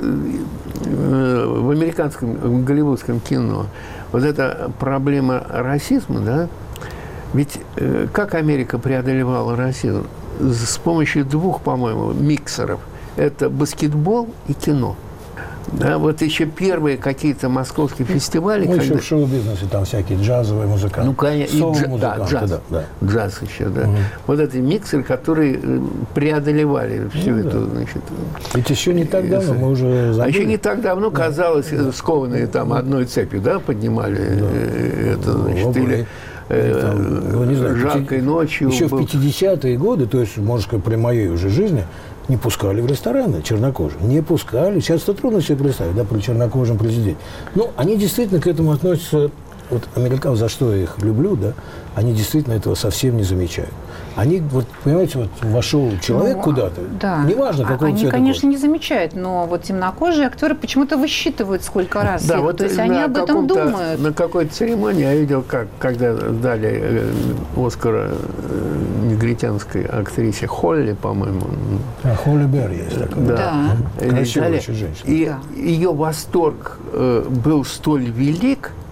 в американском, в голливудском кино вот эта проблема расизма, да, ведь как Америка преодолевала расизм? С помощью двух, по-моему, миксеров. Это баскетбол и кино. Да, вот еще первые какие-то московские фестивали. Ну, когда... еще в шоу-бизнесе там всякие джазовые музыканты. Ну, конечно, и дж... да, джаз, да, да. джаз еще, да. Угу. Вот эти миксеры, которые преодолевали всю ну, эту, да. значит... Ведь еще не так давно, мы уже забыли. А еще не так давно, казалось, да. скованные там одной цепью, да, поднимали да. это, значит, ну, или... Там, ну, не знаю, жаркой ночью. Еще был... в пятидесятые годы, то есть, можно сказать, при моей уже жизни, не пускали в рестораны чернокожих. Не пускали. Сейчас это трудно себе представить, да, при чернокожем президенте. Ну, они действительно к этому относятся, вот американцы, за что я их люблю, да, они действительно этого совсем не замечают. Они, вот, понимаете, вот вошел человек ну, куда-то, да. неважно, какого они, цвета конечно, кожи. не замечают, но вот темнокожие актеры почему-то высчитывают, сколько раз да, их, вот то есть они об этом думают. На какой-то церемонии я видел, как, когда дали э, Оскара э, негритянской актрисе Холли, по-моему. А, Холли Берри есть такая. Да. да. Красивая очень женщина. И да. ее восторг э, был столь велик,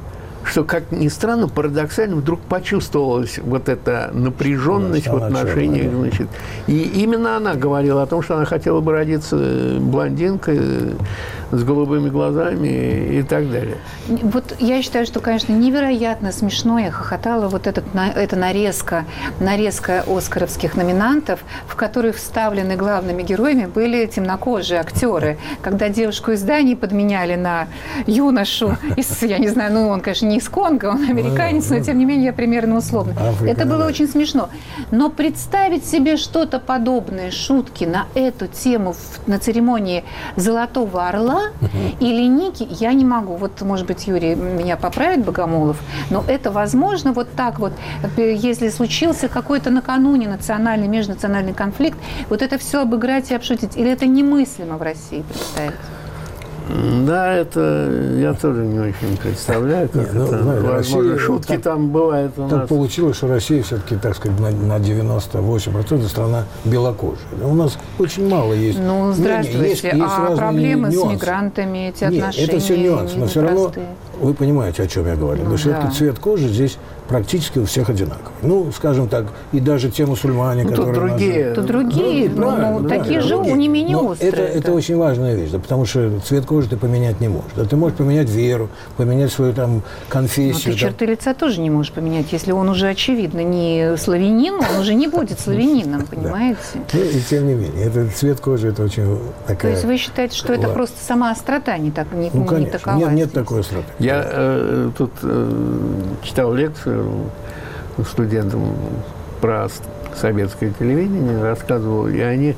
что, как ни странно, парадоксально вдруг почувствовалась вот эта напряженность в отношениях, значит. И именно она говорила о том, что она хотела бы родиться блондинкой с голубыми глазами и так далее. Вот я считаю, что, конечно, невероятно смешно. Я хохотала вот этот, эта нарезка, нарезка оскаровских номинантов, в которые вставлены главными героями были темнокожие актеры. Когда девушку из Дании подменяли на юношу из, я не знаю, ну он, конечно, не из Конго, он американец, но тем не менее я примерно условно. Африка, это было да. очень смешно. Но представить себе что-то подобное, шутки на эту тему в, на церемонии «Золотого орла» или Ники, я не могу. Вот, может быть, Юрий меня поправит, Богомолов, но это возможно вот так вот, если случился какой-то накануне национальный, межнациональный конфликт, вот это все обыграть и обшутить. Или это немыслимо в России представить? Да, это я тоже не очень представляю, как не, это. Ну, знаете, возможно, Россия, шутки так, там бывают у так нас. получилось, что Россия все-таки, так сказать, на, на девяносто восемь процентов страна белокожая. У нас очень мало есть. Ну, здравствуйте, не, есть, есть а проблемы нюансы. с мигрантами, эти Нет, отношения это все нюансы, но все равно вы понимаете, о чем я говорю. Ну, Но все-таки да. цвет кожи здесь практически у всех одинаковый. Ну, скажем так, и даже те мусульмане, ну, которые... Тут другие. Тут другие, ну, ну, ну, да, такие да, же, другие. не менее Но острые. Это, это. это очень важная вещь, да, потому что цвет кожи ты поменять не можешь. Да, ты можешь поменять веру, поменять свою там конфессию. Но ты черты лица тоже не можешь поменять. Если он уже, очевидно, не славянин, он уже не будет славянином, понимаете? Да. И, и тем не менее, это цвет кожи, это очень такая... То есть вы считаете, что это просто сама острота не, так, не, ну, не конечно. такова? Нет, нет такой остроты. Я э, тут э, читал лекцию студентам про советское телевидение, рассказывал, и они,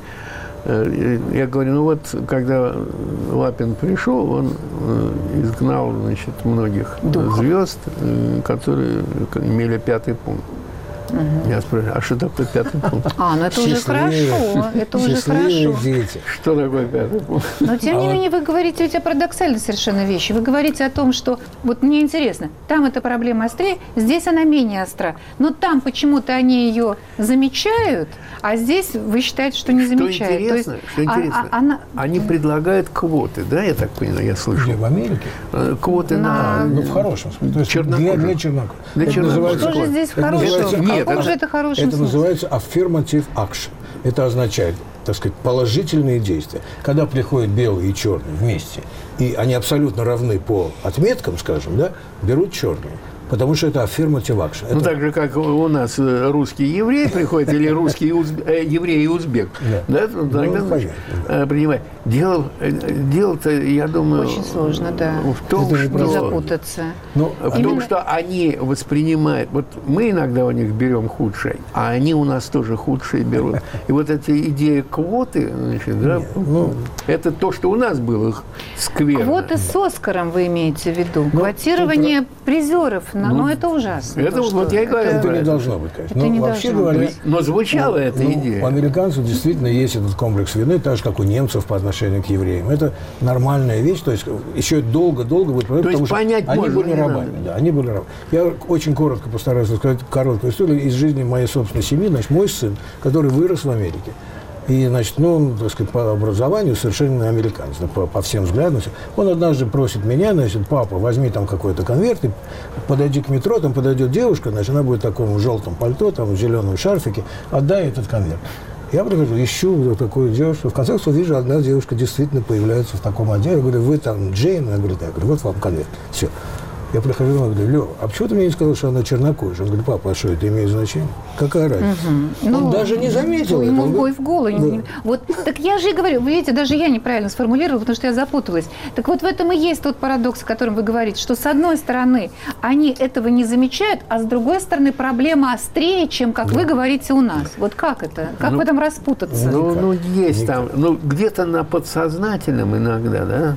э, я говорю, ну вот, когда Лапин пришел, он э, изгнал, значит, многих Дух. звезд, э, которые имели пятый пункт. Угу. Я спрашиваю, а что такое пятый пункт? А, ну это уже хорошо, это уже хорошо. Дети. Что такое пятый пункт? Но тем не менее вы говорите ведь о парадоксальной совершенно вещи. Вы говорите о том, что, вот мне интересно, там эта проблема острее, здесь она менее остра. Но там почему-то они ее замечают, а здесь вы считаете, что не замечают. Что интересно, что интересно а, а, она... они предлагают квоты, да, я так понимаю, я слышу. Где, в Америке? Квоты на... на... Ну, в хорошем смысле. То есть чернокожих. Для, для чернокожих. Для чернокожих. Что же здесь хорошего? Нет, Каком это, же это хорошем это смысле? называется affirmative action. Это означает, так сказать, положительные действия. Когда приходят белые и черные вместе, и они абсолютно равны по отметкам, скажем, да, берут черные. Потому что это affirmative action. Ну, это... так же, как у нас русский еврей приходит, или русский узб... э, еврей и узбек. Да. Да? Ну, тогда, значит, да. Принимай. Дело, дело-то, я думаю... Очень сложно, да. В том, это что... Не запутаться. Ну, в Именно... том, что они воспринимают... Вот мы иногда у них берем худшее, а они у нас тоже худшие берут. И вот эта идея квоты, значит, да, ну, это то, что у нас было скверно. Квоты с Оскаром вы имеете в виду? Ну, Квотирование тут... призеров. Но, ну, но это ужасно. Это то, вот я и говорю. Это не должно быть, конечно. Это но не вообще должно говоря, быть. Но звучала ну, эта ну, идея. У американцев действительно есть этот комплекс вины, так же, как у немцев по отношению к евреям. Это нормальная вещь. То есть еще долго-долго будет проблема, потому что они были рабами. Да, они были рабами. Я очень коротко постараюсь рассказать короткую историю из жизни моей собственной семьи. Значит, мой сын, который вырос в Америке, и, значит, ну, он, так сказать, по образованию совершенно американец, по, по всем взглядам. Он однажды просит меня, значит, папа, возьми там какой-то конверт, и подойди к метро, там подойдет девушка, значит, она будет в таком желтом пальто, там, в зеленом шарфике, отдай этот конверт. Я прихожу, ищу вот такую девушку. В конце концов, вижу, одна девушка действительно появляется в таком одежде. Я говорю, вы там Джейн? Она говорит, да. Я говорю, вот вам конверт. Все. Я прихожу домой, говорю, Лёва, а почему ты мне не сказал, что она чернокожая? Он говорит, папа, а что, это имеет значение? Какая разница? Угу. Он ну, даже не заметил ему этого. Ему в голову. Да. Вот, так я же и говорю, вы видите, даже я неправильно сформулировала, потому что я запуталась. Так вот в этом и есть тот парадокс, о котором вы говорите, что с одной стороны они этого не замечают, а с другой стороны проблема острее, чем, как да. вы говорите, у нас. Вот как это? Как ну, в этом распутаться? Ну, ну есть Никак. там, ну где-то на подсознательном иногда, да?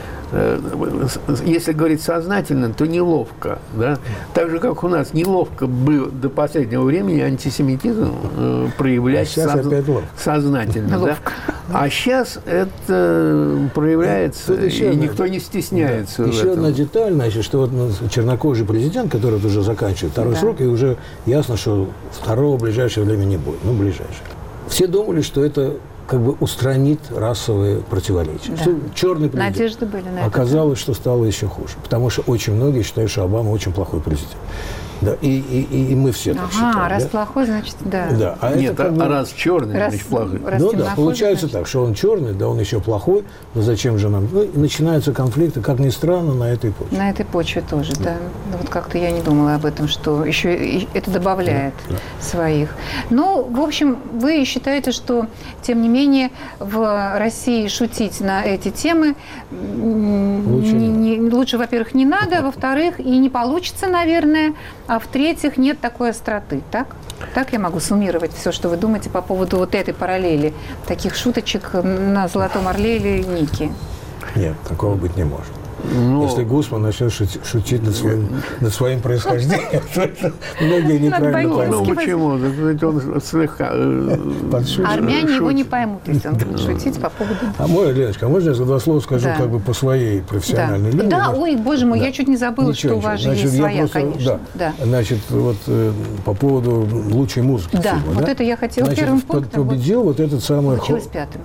Если говорить сознательно, то неловко. Да? Так же, как у нас неловко было до последнего времени антисемитизм э, проявлять а соз... сознательно. Да? А сейчас это проявляется, и одна... никто не стесняется. Да. Еще одна деталь, значит, что вот чернокожий президент, который вот уже заканчивает второй да. срок, и уже ясно, что второго в ближайшее время не будет. Ну, ближайшее. Все думали, что это как бы устранит расовые противоречия. Да. Что черный президент. Надежды были на это. Оказалось, что стало еще хуже. Потому что очень многие считают, что Обама очень плохой президент. Да, и, и, и мы все так ага, считаем. Ага, раз да? плохой, значит, да. Да. А Нет, это, как а, бы... а раз черный, раз, значит плохой. раз Ну да, получается значит... так, что он черный, да, он еще плохой, но зачем же нам? Ну, и начинаются конфликты, как ни странно, на этой почве. На этой почве тоже, да. да. Вот как-то я не думала об этом, что еще и это добавляет да, да. своих. Ну, в общем, вы считаете, что, тем не менее, в России шутить на эти темы лучше, не, не, лучше во-первых, не надо, а во-вторых, и не получится, наверное, а в-третьих, нет такой остроты, так? Так я могу суммировать все, что вы думаете по поводу вот этой параллели, таких шуточек на «Золотом орле» или «Нике». Нет, такого быть не может. Но... Если Гусман начнет шутить, шутить над, своим, над своим происхождением, то это многие неправильно поймут. Ну почему? Ведь он слегка армяне его не поймут, если он будет шутить по поводу... А можно, Леночка, а можно я за два слова скажу да. как бы по своей профессиональной да. линии? Да, ой, боже мой, да. я чуть не забыла, ничего, что у вас ничего. же Значит, есть своя, просто, конечно. Да. Да. Значит, вот э, по поводу лучшей музыки да, фильма. вот да? это я хотела Значит, первым пунктом. победил вот, вот этот самый... Получилось пятым.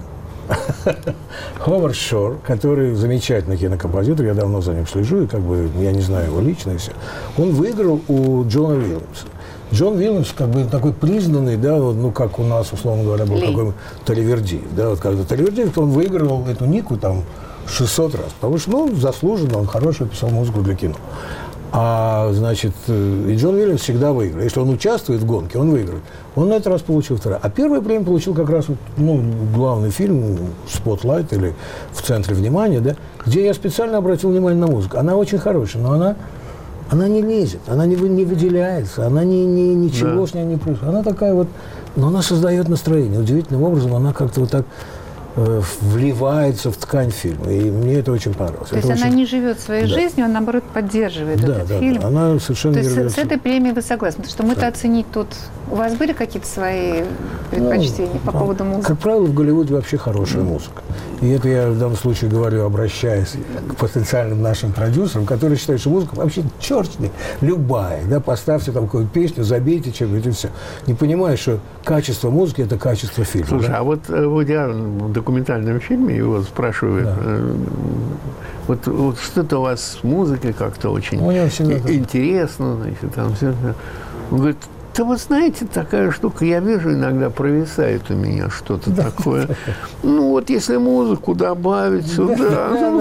Ховард Шор, который замечательный кинокомпозитор, я давно за ним слежу, и как бы я не знаю его лично и все. Он выиграл у Джона Уильямса. Джон Уильямс, как бы такой признанный, да, вот, ну, как у нас, условно говоря, был Ли. такой Таливердиев, да, вот когда Таливердиев, он выигрывал эту Нику там шестьсот раз, потому что, ну, заслуженно, он хорошо писал музыку для кино. А, значит, и Джон Уильямс всегда выигрывает. Если он участвует в гонке, он выигрывает. Он на этот раз получил второе. А первое премию получил как раз, ну, главный фильм «Спотлайт» или «В центре внимания», да, где я специально обратил внимание на музыку. Она очень хорошая, но она, она не лезет, она не, не выделяется, она не, не, ничего да. с ней не происходит. Она такая вот, но она создает настроение. Удивительным образом она как-то вот так вливается в ткань фильма. И мне это очень понравилось. То это есть очень... она не живет своей да. жизнью, она, наоборот, поддерживает да, этот да, фильм. Да. Она совершенно То есть не с этой премией вы согласны? Потому что мы-то да. оценить тут... У вас были какие-то свои предпочтения ну, по да. поводу музыки? Как правило, в Голливуде вообще хорошая mm. музыка. И это я в данном случае говорю, обращаясь к потенциальным нашим продюсерам, которые считают, что музыка вообще черт с ней, любая. Да, поставьте там какую-то песню, забейте чем-нибудь и все. Не понимая, что качество музыки – это качество фильма. Слушай, да? а вот в идеальном документальном фильме его спрашивают, да. э, вот, вот что-то у вас с музыкой как-то очень и, интересно, значит, там все. Он говорит, да вот знаете, такая штука, я вижу, иногда провисает у меня что-то да. такое. Ну вот если музыку добавить сюда,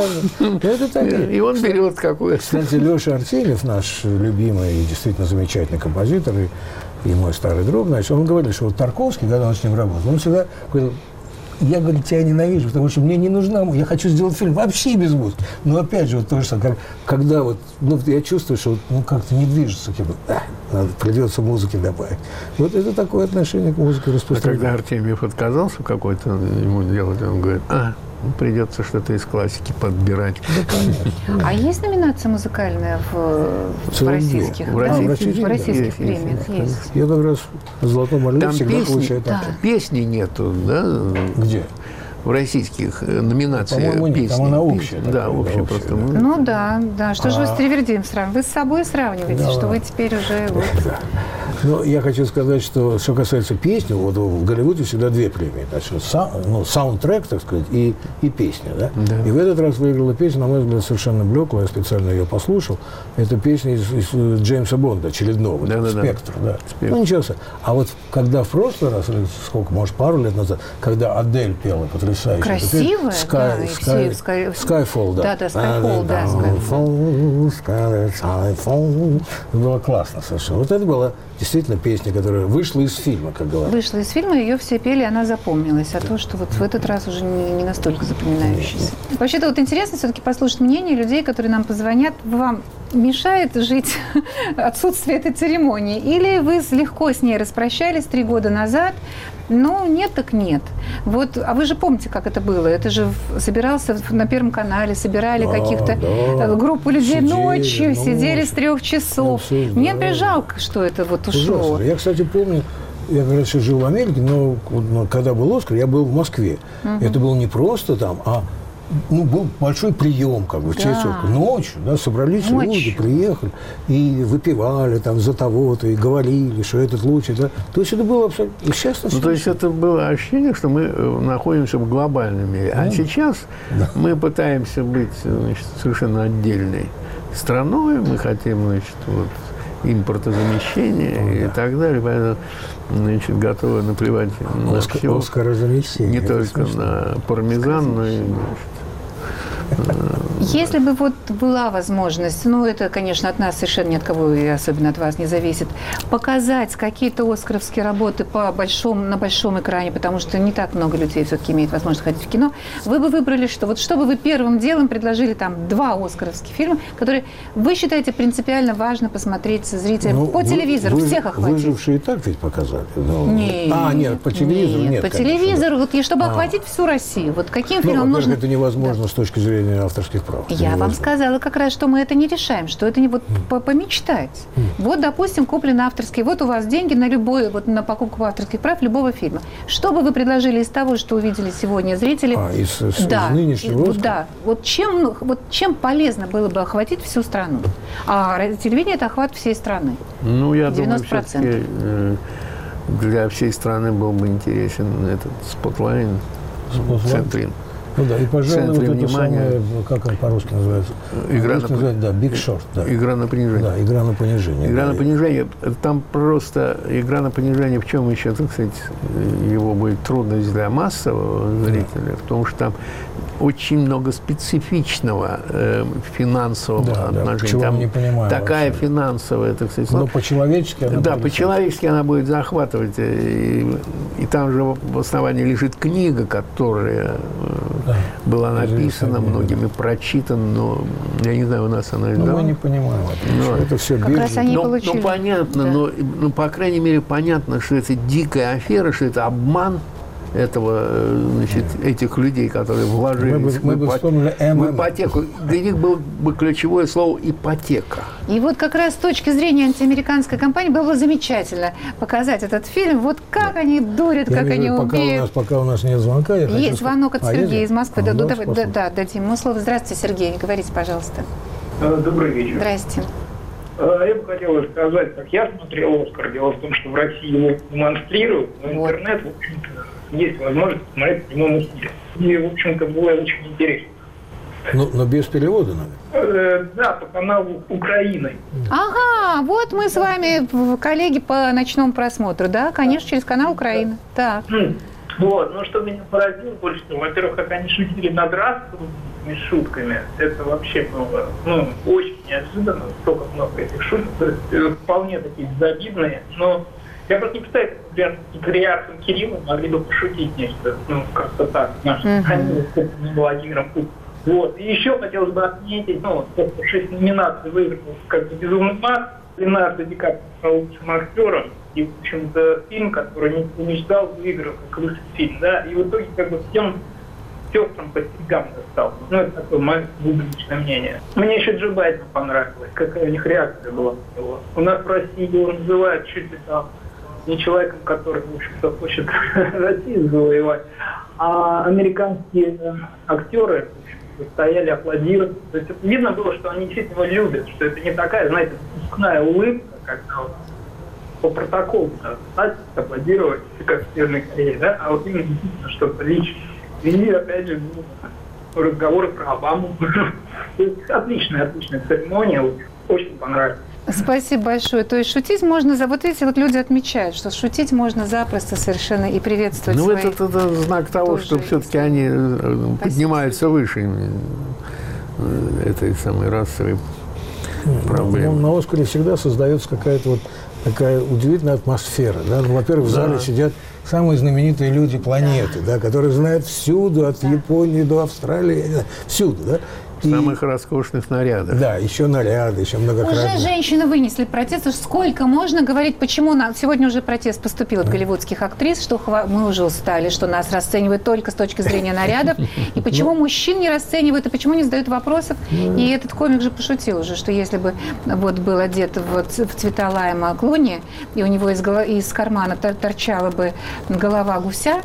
и он берет какое-то. Кстати, Леша Артемьев, наш любимый и действительно замечательный композитор, и мой старый друг, значит, он говорил, что вот Тарковский, когда он с ним работал, он всегда говорил, я, говорит, тебя ненавижу, потому что мне не нужна музыка. Я хочу сделать фильм вообще без музыки. Но опять же, вот то же самое, как, когда вот, ну, я чувствую, что ну, как-то не движется, как бы, а, надо, придется музыки добавить. Вот это такое отношение к музыке распространено. А когда Артемьев отказался какой-то ему делать, он говорит, а, ну, придется что-то из классики подбирать. Да, конечно. А есть номинация музыкальная в, в российских, в да? российских, в российских есть, премиях? есть, Есть. Я как раз в «Золотом орле» там всегда песни, получаю да. так. Песни нету, да? Где? В российских номинациях По-моему, нет, песни. там она общая. Да, такая, общая да, просто. общая, да. Ну да, да. Что а... же вы с Тривердием сравниваете? Вы с собой сравниваете, да, что да. вы теперь уже... Вот... Да. Ну, я хочу сказать, что, что касается песни, вот в Голливуде всегда две премии. Значит, са, ну, саундтрек, так сказать, и, и песня. Да? Да. И в этот раз выиграла песня, на мой взгляд, совершенно блеклая, я специально ее послушал. Это песня из, из Джеймса Бонда, очередного, да, да, «Спектр». Да. Да. Спектр. Ну, ничего себе. А вот когда в прошлый раз, или сколько, может, пару лет назад, когда Адель пела потрясающе. Красивая, Sky, да, Sky, Sky, Skyfall, да. Да, да, Skyfall, да. Skyfall. Skyfall, Skyfall. Это было классно совершенно. Вот это была действительно песня, которая вышла из фильма, как говорят. Вышла из фильма, ее все пели, она запомнилась. А то, что вот в этот раз уже не, не настолько запоминающийся. Вообще-то вот интересно все-таки послушать мнение людей, которые нам позвонят. Вам мешает жить отсутствие этой церемонии? Или вы легко с ней распрощались три года назад? Ну, нет так нет. Вот, а вы же помните, как это было? Это же собирался на Первом канале, собирали да, каких-то да. группу людей сидели, ночью, ну, сидели с трех часов. Ну, Мне, например, да. жалко, что это вот ушло. Ужасно. Я, кстати, помню, я, говорю, еще жил в Америке, но, но когда был «Оскар», я был в Москве. Угу. Это было не просто там, а ну, был большой прием, как бы, в честь Оскара. Ночью, да, собрались Ночью. люди, приехали и выпивали там за того-то, и говорили, что этот лучший, да. То есть это было абсолютно... И сейчас ну, то есть это было ощущение, что мы находимся в глобальном мире. А ну, сейчас да. мы пытаемся быть, значит, совершенно отдельной страной, мы хотим, значит, вот, импортозамещение ну, и да. так далее, поэтому, значит, готовы наплевать на Оскар, все. Оскарозамещение. Не только на пармезан, но и, значит, если бы вот была возможность, ну, это, конечно, от нас совершенно ни от кого и особенно от вас не зависит, показать какие-то оскаровские работы по большому, на большом экране, потому что не так много людей все-таки имеет возможность ходить в кино, вы бы выбрали что? Вот что бы вы первым делом предложили там два оскаровских фильма, которые вы считаете принципиально важно посмотреть зрителям ну, по вы, телевизору, вы, всех охватить? Выжившие и так ведь показали. Но... Нет. А, нет, по телевизору нет, нет по конечно, телевизору, да. вот, и чтобы а. охватить всю Россию. Вот каким ну, фильмом нужно... это невозможно да. с точки зрения авторских прав. Я вам сказала как раз, что мы это не решаем, что это не вот mm. помечтать. Mm. Вот, допустим, куплены авторские, вот у вас деньги на любой, вот на покупку авторских прав любого фильма. Что бы вы предложили из того, что увидели сегодня зрители? А, из, из, да, из нынешнего и, да. Вот чем, вот чем полезно было бы охватить всю страну? А телевидение – это охват всей страны. Ну, я думаю, все-таки э, для всей страны был бы интересен этот спотлайн в центре. Ну да, и, пожалуй, вот это самое, как он по-русски называется? Игра на называется, да, Big Short. Да. Игра на понижение. Да, игра на понижение. Игра да. на понижение. Там просто игра на понижение, в чем еще, так сказать, его будет трудность для массового зрителя, да. в том, что там очень много специфичного э, финансового да, отношения. Да, там не понимаю такая вообще. финансовая, так сказать. Но по-человечески она Да, будет по-человечески она будет захватывать. И, и там же в основании лежит книга, которая да. была написана многими, прочитана, но я не знаю, у нас она издана. Ну, мы не понимаем. Но, это все как раз они но, получили. Ну, понятно, да. но, ну, по крайней мере, понятно, что это дикая афера, что это обман этого, значит, этих людей, которые вложились мы бы, в, ипот... в ипотеку. Для них было бы ключевое слово «ипотека». И вот как раз с точки зрения антиамериканской кампании было бы замечательно показать этот фильм. Вот как да. они дурят, я как они пока убеют. У нас, пока у нас нет звонка. Я есть звонок от а, Сергея есть? из Москвы. А, да, да, да, да, да, дадим ему слово. Здравствуйте, Сергей. Говорите, пожалуйста. Добрый вечер. Здрасте. Я бы хотел сказать, как я смотрел «Оскар». Дело в том, что в России его демонстрируют, но вот. интернет, в общем-то, есть возможность посмотреть в прямом эфире. И, в общем-то, было очень интересно. Но, но без перевода, наверное? Э, да, по каналу «Украина». Ага, вот мы с вами коллеги по ночному просмотру, да? Конечно, через канал «Украина». Так. Вот, но что меня поразило больше всего, во-первых, как они шутили над расовыми шутками, это вообще было, ну, очень неожиданно, столько много этих шуток, то есть вполне такие безобидные, но я просто не представляю, как, например, с патриархом Кириллом могли бы пошутить нечто, ну, как-то так, наши uh-huh. с Владимиром Путиным. Вот, и еще хотелось бы отметить, ну, шесть номинаций выиграл, как бы «Безумный Макс», Леонардо Ди Каприо стал лучшим актером. И, в общем-то, фильм, который никто не ждал, выиграл как лучший фильм, да, и в итоге как бы всем сестрам по стихам достал. Ну, это такое мое личное мнение. Мне еще Джо Байден понравилось, какая у них реакция была на него. У нас в России его называют чуть ли там не человеком, который, в общем-то, хочет Россию завоевать, а американские актеры стояли, аплодировали. То есть это видно было, что они действительно его любят, что это не такая, знаете, напускная улыбка, когда вот по протоколу стать, аплодировать, как в Северной Корее, да, а вот именно действительно что-то личное. И опять же, ну, разговоры про Обаму. Отличная, отличная церемония, очень понравилась. Спасибо большое. То есть шутить можно, за вот эти вот люди отмечают, что шутить можно запросто совершенно и приветствовать ну, своих. Ну, это, это знак того, что все-таки они Спасибо. поднимаются выше этой самой расовой проблемы. На «Оскаре» всегда создается какая-то вот такая удивительная атмосфера. Да? Ну, во-первых, в зале да. сидят самые знаменитые люди планеты, да, которые знают всюду, от да. Японии до Австралии, всюду. Да? В самых и, роскошных нарядах. Да, еще наряды, еще многократно. Уже женщины вынесли протест. Уж сколько можно говорить, почему на... сегодня уже протест поступил от голливудских актрис, что хва... мы уже устали, что нас расценивают только с точки зрения нарядов. И почему мужчин не расценивают, и почему не задают вопросов. И этот комик же пошутил уже, что если бы вот был одет в цвета лайма Клуни, и у него из, голо... из кармана торчала бы голова гуся,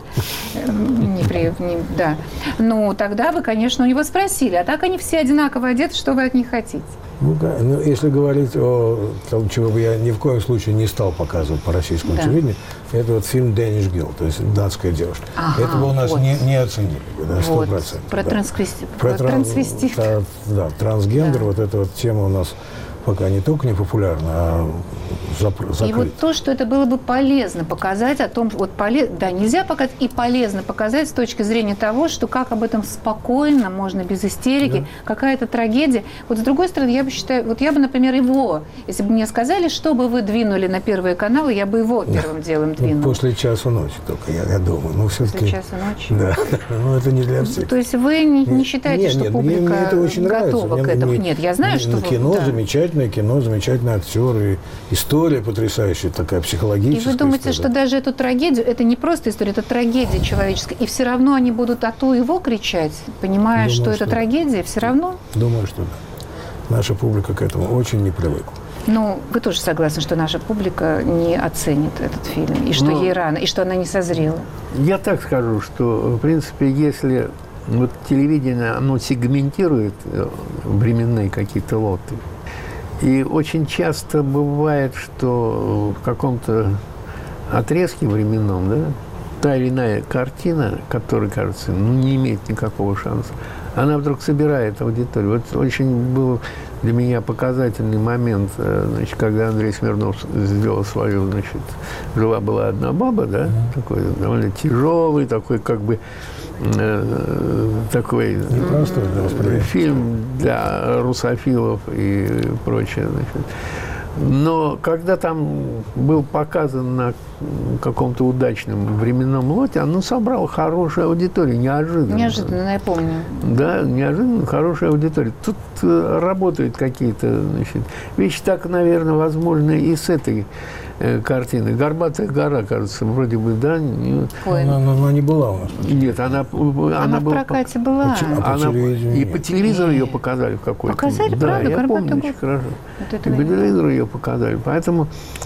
не при... не... да, ну тогда бы, конечно, у него спросили. А так они все одинаково одеты, что вы от них хотите? Ну, да. Ну, если говорить о том, чего бы я ни в коем случае не стал показывать по российскому да. телевидению, это вот фильм «Danish Girl», то есть «Датская девушка». Ага, это бы у нас вот. не, не оценили, да, сто процентов. Вот. Про, да. трансвести... Про, про трансвестит. Да, да, трансгендер, да. вот эта вот тема у нас пока не только не популярна, а закрыта. И вот то, что это было бы полезно показать о том, вот полез... да, нельзя показать, и полезно показать с точки зрения того, что как об этом спокойно, можно без истерики, да. какая-то трагедия. Вот с другой стороны, я бы считаю, вот я бы, например, его, если бы мне сказали, что бы вы двинули на первые каналы, я бы его первым да. делом двинула. Ну, после часу ночи только, я, я думаю. Ну, все-таки... После часа ночи? Да, но это не для всех. То есть вы не, не считаете, нет, что нет, публика мне, мне это очень готова нравится. к этому? Мне, нет, я знаю, мне, что... Ну, кино, да. замечательное кино, замечательные актеры, история потрясающая, такая психологическая. И вы думаете, история. что даже эту трагедию, это не просто история, это трагедия человеческая, и все равно они будут от у его кричать, понимая, Думаю, что, что это да. трагедия, все равно? Думаю, что да. Наша публика к этому очень не привыкла. Ну, вы тоже согласны, что наша публика не оценит этот фильм, и что Но ей рано, и что она не созрела? Я так скажу, что, в принципе, если вот телевидение, оно сегментирует временные какие-то лоты, и очень часто бывает, что в каком-то отрезке временном, да, та или иная картина, которая, кажется, ну, не имеет никакого шанса, она вдруг собирает аудиторию. Вот очень был для меня показательный момент, значит, когда Андрей Смирнов сделал свою, значит, «Жила-была одна баба», да, mm-hmm. такой довольно тяжелый, такой как бы э, такой Непростой, э, фильм для русофилов и прочее, значит. Но когда там был показан на каком-то удачном временном лоте, оно собрало хорошую аудиторию, неожиданно. Неожиданно, я помню. Да, неожиданно хорошая аудитория. Тут э, работают какие-то, значит, вещи, так, наверное, возможно, и с этой э, картины. «Горбатая гора», кажется, вроде бы, да? Не... Она, она, она не была у нас. Нет, она, она, она была... в прокате была. А по она... И по телевизору Нет. ее показали в какой-то... Показали, да, правда? я помню гора. очень хорошо. Вот и по телевизору ее показали. Поэтому,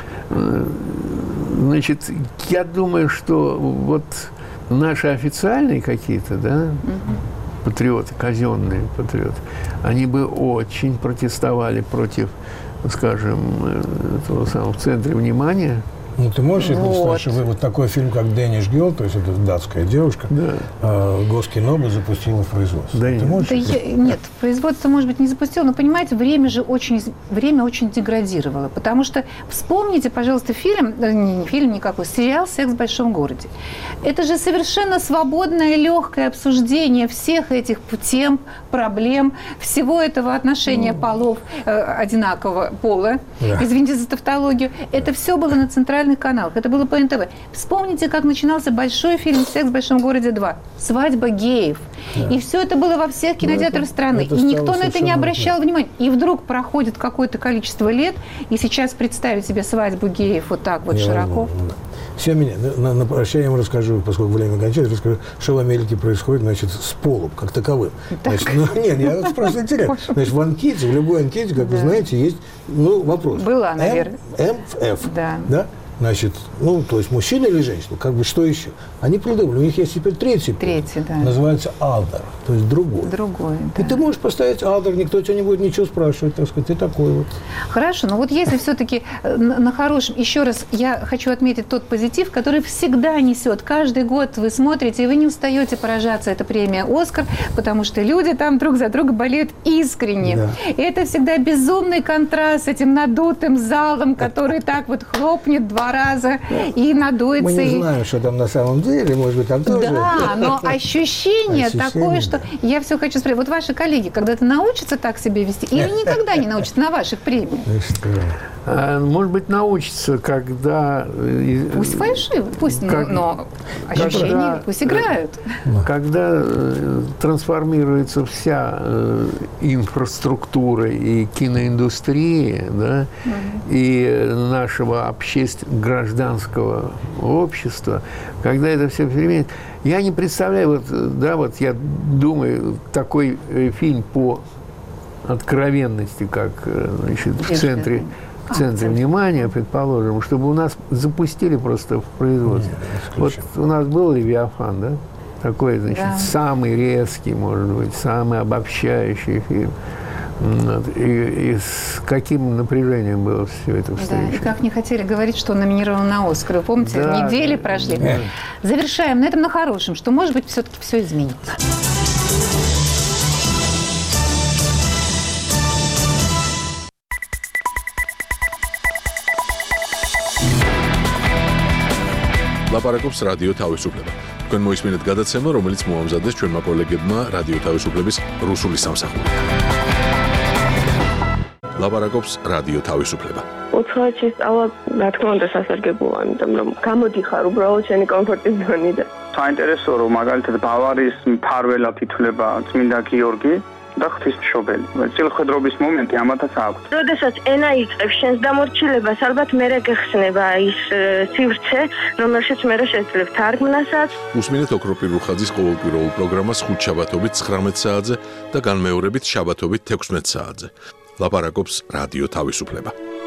значит, я думаю, что вот наши официальные какие-то, да, угу. патриоты, казенные патриоты, они бы очень протестовали против, скажем, этого самого в центре внимания. Ну, ты можешь себе вот. представить, что вы вот такой фильм, как «Danish Girl», то есть это датская девушка, да. э, Госкино бы запустила в производство. Да, ты можешь да я, нет, производство, может быть, не запустило, но, понимаете, время же очень, время очень деградировало. Потому что вспомните, пожалуйста, фильм, не, не фильм никакой, сериал «Секс в большом городе». Это же совершенно свободное, легкое обсуждение всех этих тем, проблем, всего этого отношения mm. полов э, одинакового пола. Yeah. Извините за тавтологию. Это все было на центральном каналах. Это было по эн тэ вэ. Вспомните, как начинался большой фильм «Секс в большом городе два». «Свадьба геев». Да. И все это было во всех кинотеатрах это, страны. Это и никто на это не обращал внимания. И вдруг проходит какое-то количество лет, и сейчас представить себе свадьбу геев вот так вот широко. Все меня. На, на прощание я вам расскажу, поскольку время кончается, расскажу, что в Америке происходит, значит, с полом, как таковым. Значит, ну, нет, я это просто интересно. Значит, в анкете, в любой анкете, как да. вы знаете, есть, ну, вопрос. Была, наверное. М, Ф. Да. Да? Значит, ну, то есть мужчина или женщина, как бы что еще? Они придумали, у них есть теперь третий пол. Третий, да. Называется other, то есть другой. Другой, И да. ты можешь поставить other, никто тебя не будет ничего спрашивать, так сказать, ты такой вот. Хорошо, но вот если все-таки на, на хорошем, еще раз, я хочу отметить тот позитив, который всегда несет. Каждый год вы смотрите, и вы не устаете поражаться. Это премия «Оскар», потому что люди там друг за друга болеют искренне. Да. И это всегда безумный контраст с этим надутым залом, который так вот хлопнет два раза и надуется. Мы не и... знаем, что там на самом деле, может быть, там тоже. Да, но ощущение, ощущение такое, что я все хочу спросить. Вот ваши коллеги когда-то научатся так себя вести или никогда не научатся на ваших премиях? Может быть, научится, когда... Пусть фальшивы, пусть, как, но ощущения когда, пусть играют. Когда трансформируется вся инфраструктура и киноиндустрия, да, угу. и нашего общественного, гражданского общества, когда это все переменит, я не представляю, вот, да, вот я думаю, такой фильм по откровенности, как, значит, в центре... в центре а, внимания, предположим, чтобы у нас запустили просто в производство. Вот у нас был «Левиафан», да? Такой, значит, да. самый резкий, может быть, самый обобщающий фильм. Вот. И, и с каким напряжением было все это встреча. Да, и как не хотели говорить, что он номинирован на «Оскар». Вы помните, да, недели прошли. Да. Завершаем на этом на хорошем, что, может быть, все-таки все изменится. ლაპარაკობს რადიო თავისუფლება. თქვენ მოისმინეთ გადაცემა, რომელიც მოამზადეს ჩვენმა კოლეგებმა რადიო თავისუფლების რუსული სამსახური. ლაპარაკობს რადიო თავისუფლება. უცხოეთში სწავლა, რა თქმა უნდა, სასარგებლოა, იმიტომ რომ გამოდიხარ უბრალოდ შენი კომფორტის ზონიდან. საინტერესოა, რომ მაგალითად ბავარიის მფარველად ითვლება წმინდა გიორგი და ღვთისმშობელი. წილხვედრობის მომენტი ამათაც აქვს. როდესაც ენა იწყებს შენს დამორჩილებას, ალბათ მერე გეხსნება ის სივრცე, რომელშიც მერე შეძლებ თარგმნასაც. უსმინეთ ოქროპირ რუხაძის ყოველკვირეულ პროგრამას ხუთშაბათობით ცხრამეტ საათზე და განმეორებით შაბათობით თექვსმეტ საათზე. ლაპარაკობს რადიო თავისუფლება.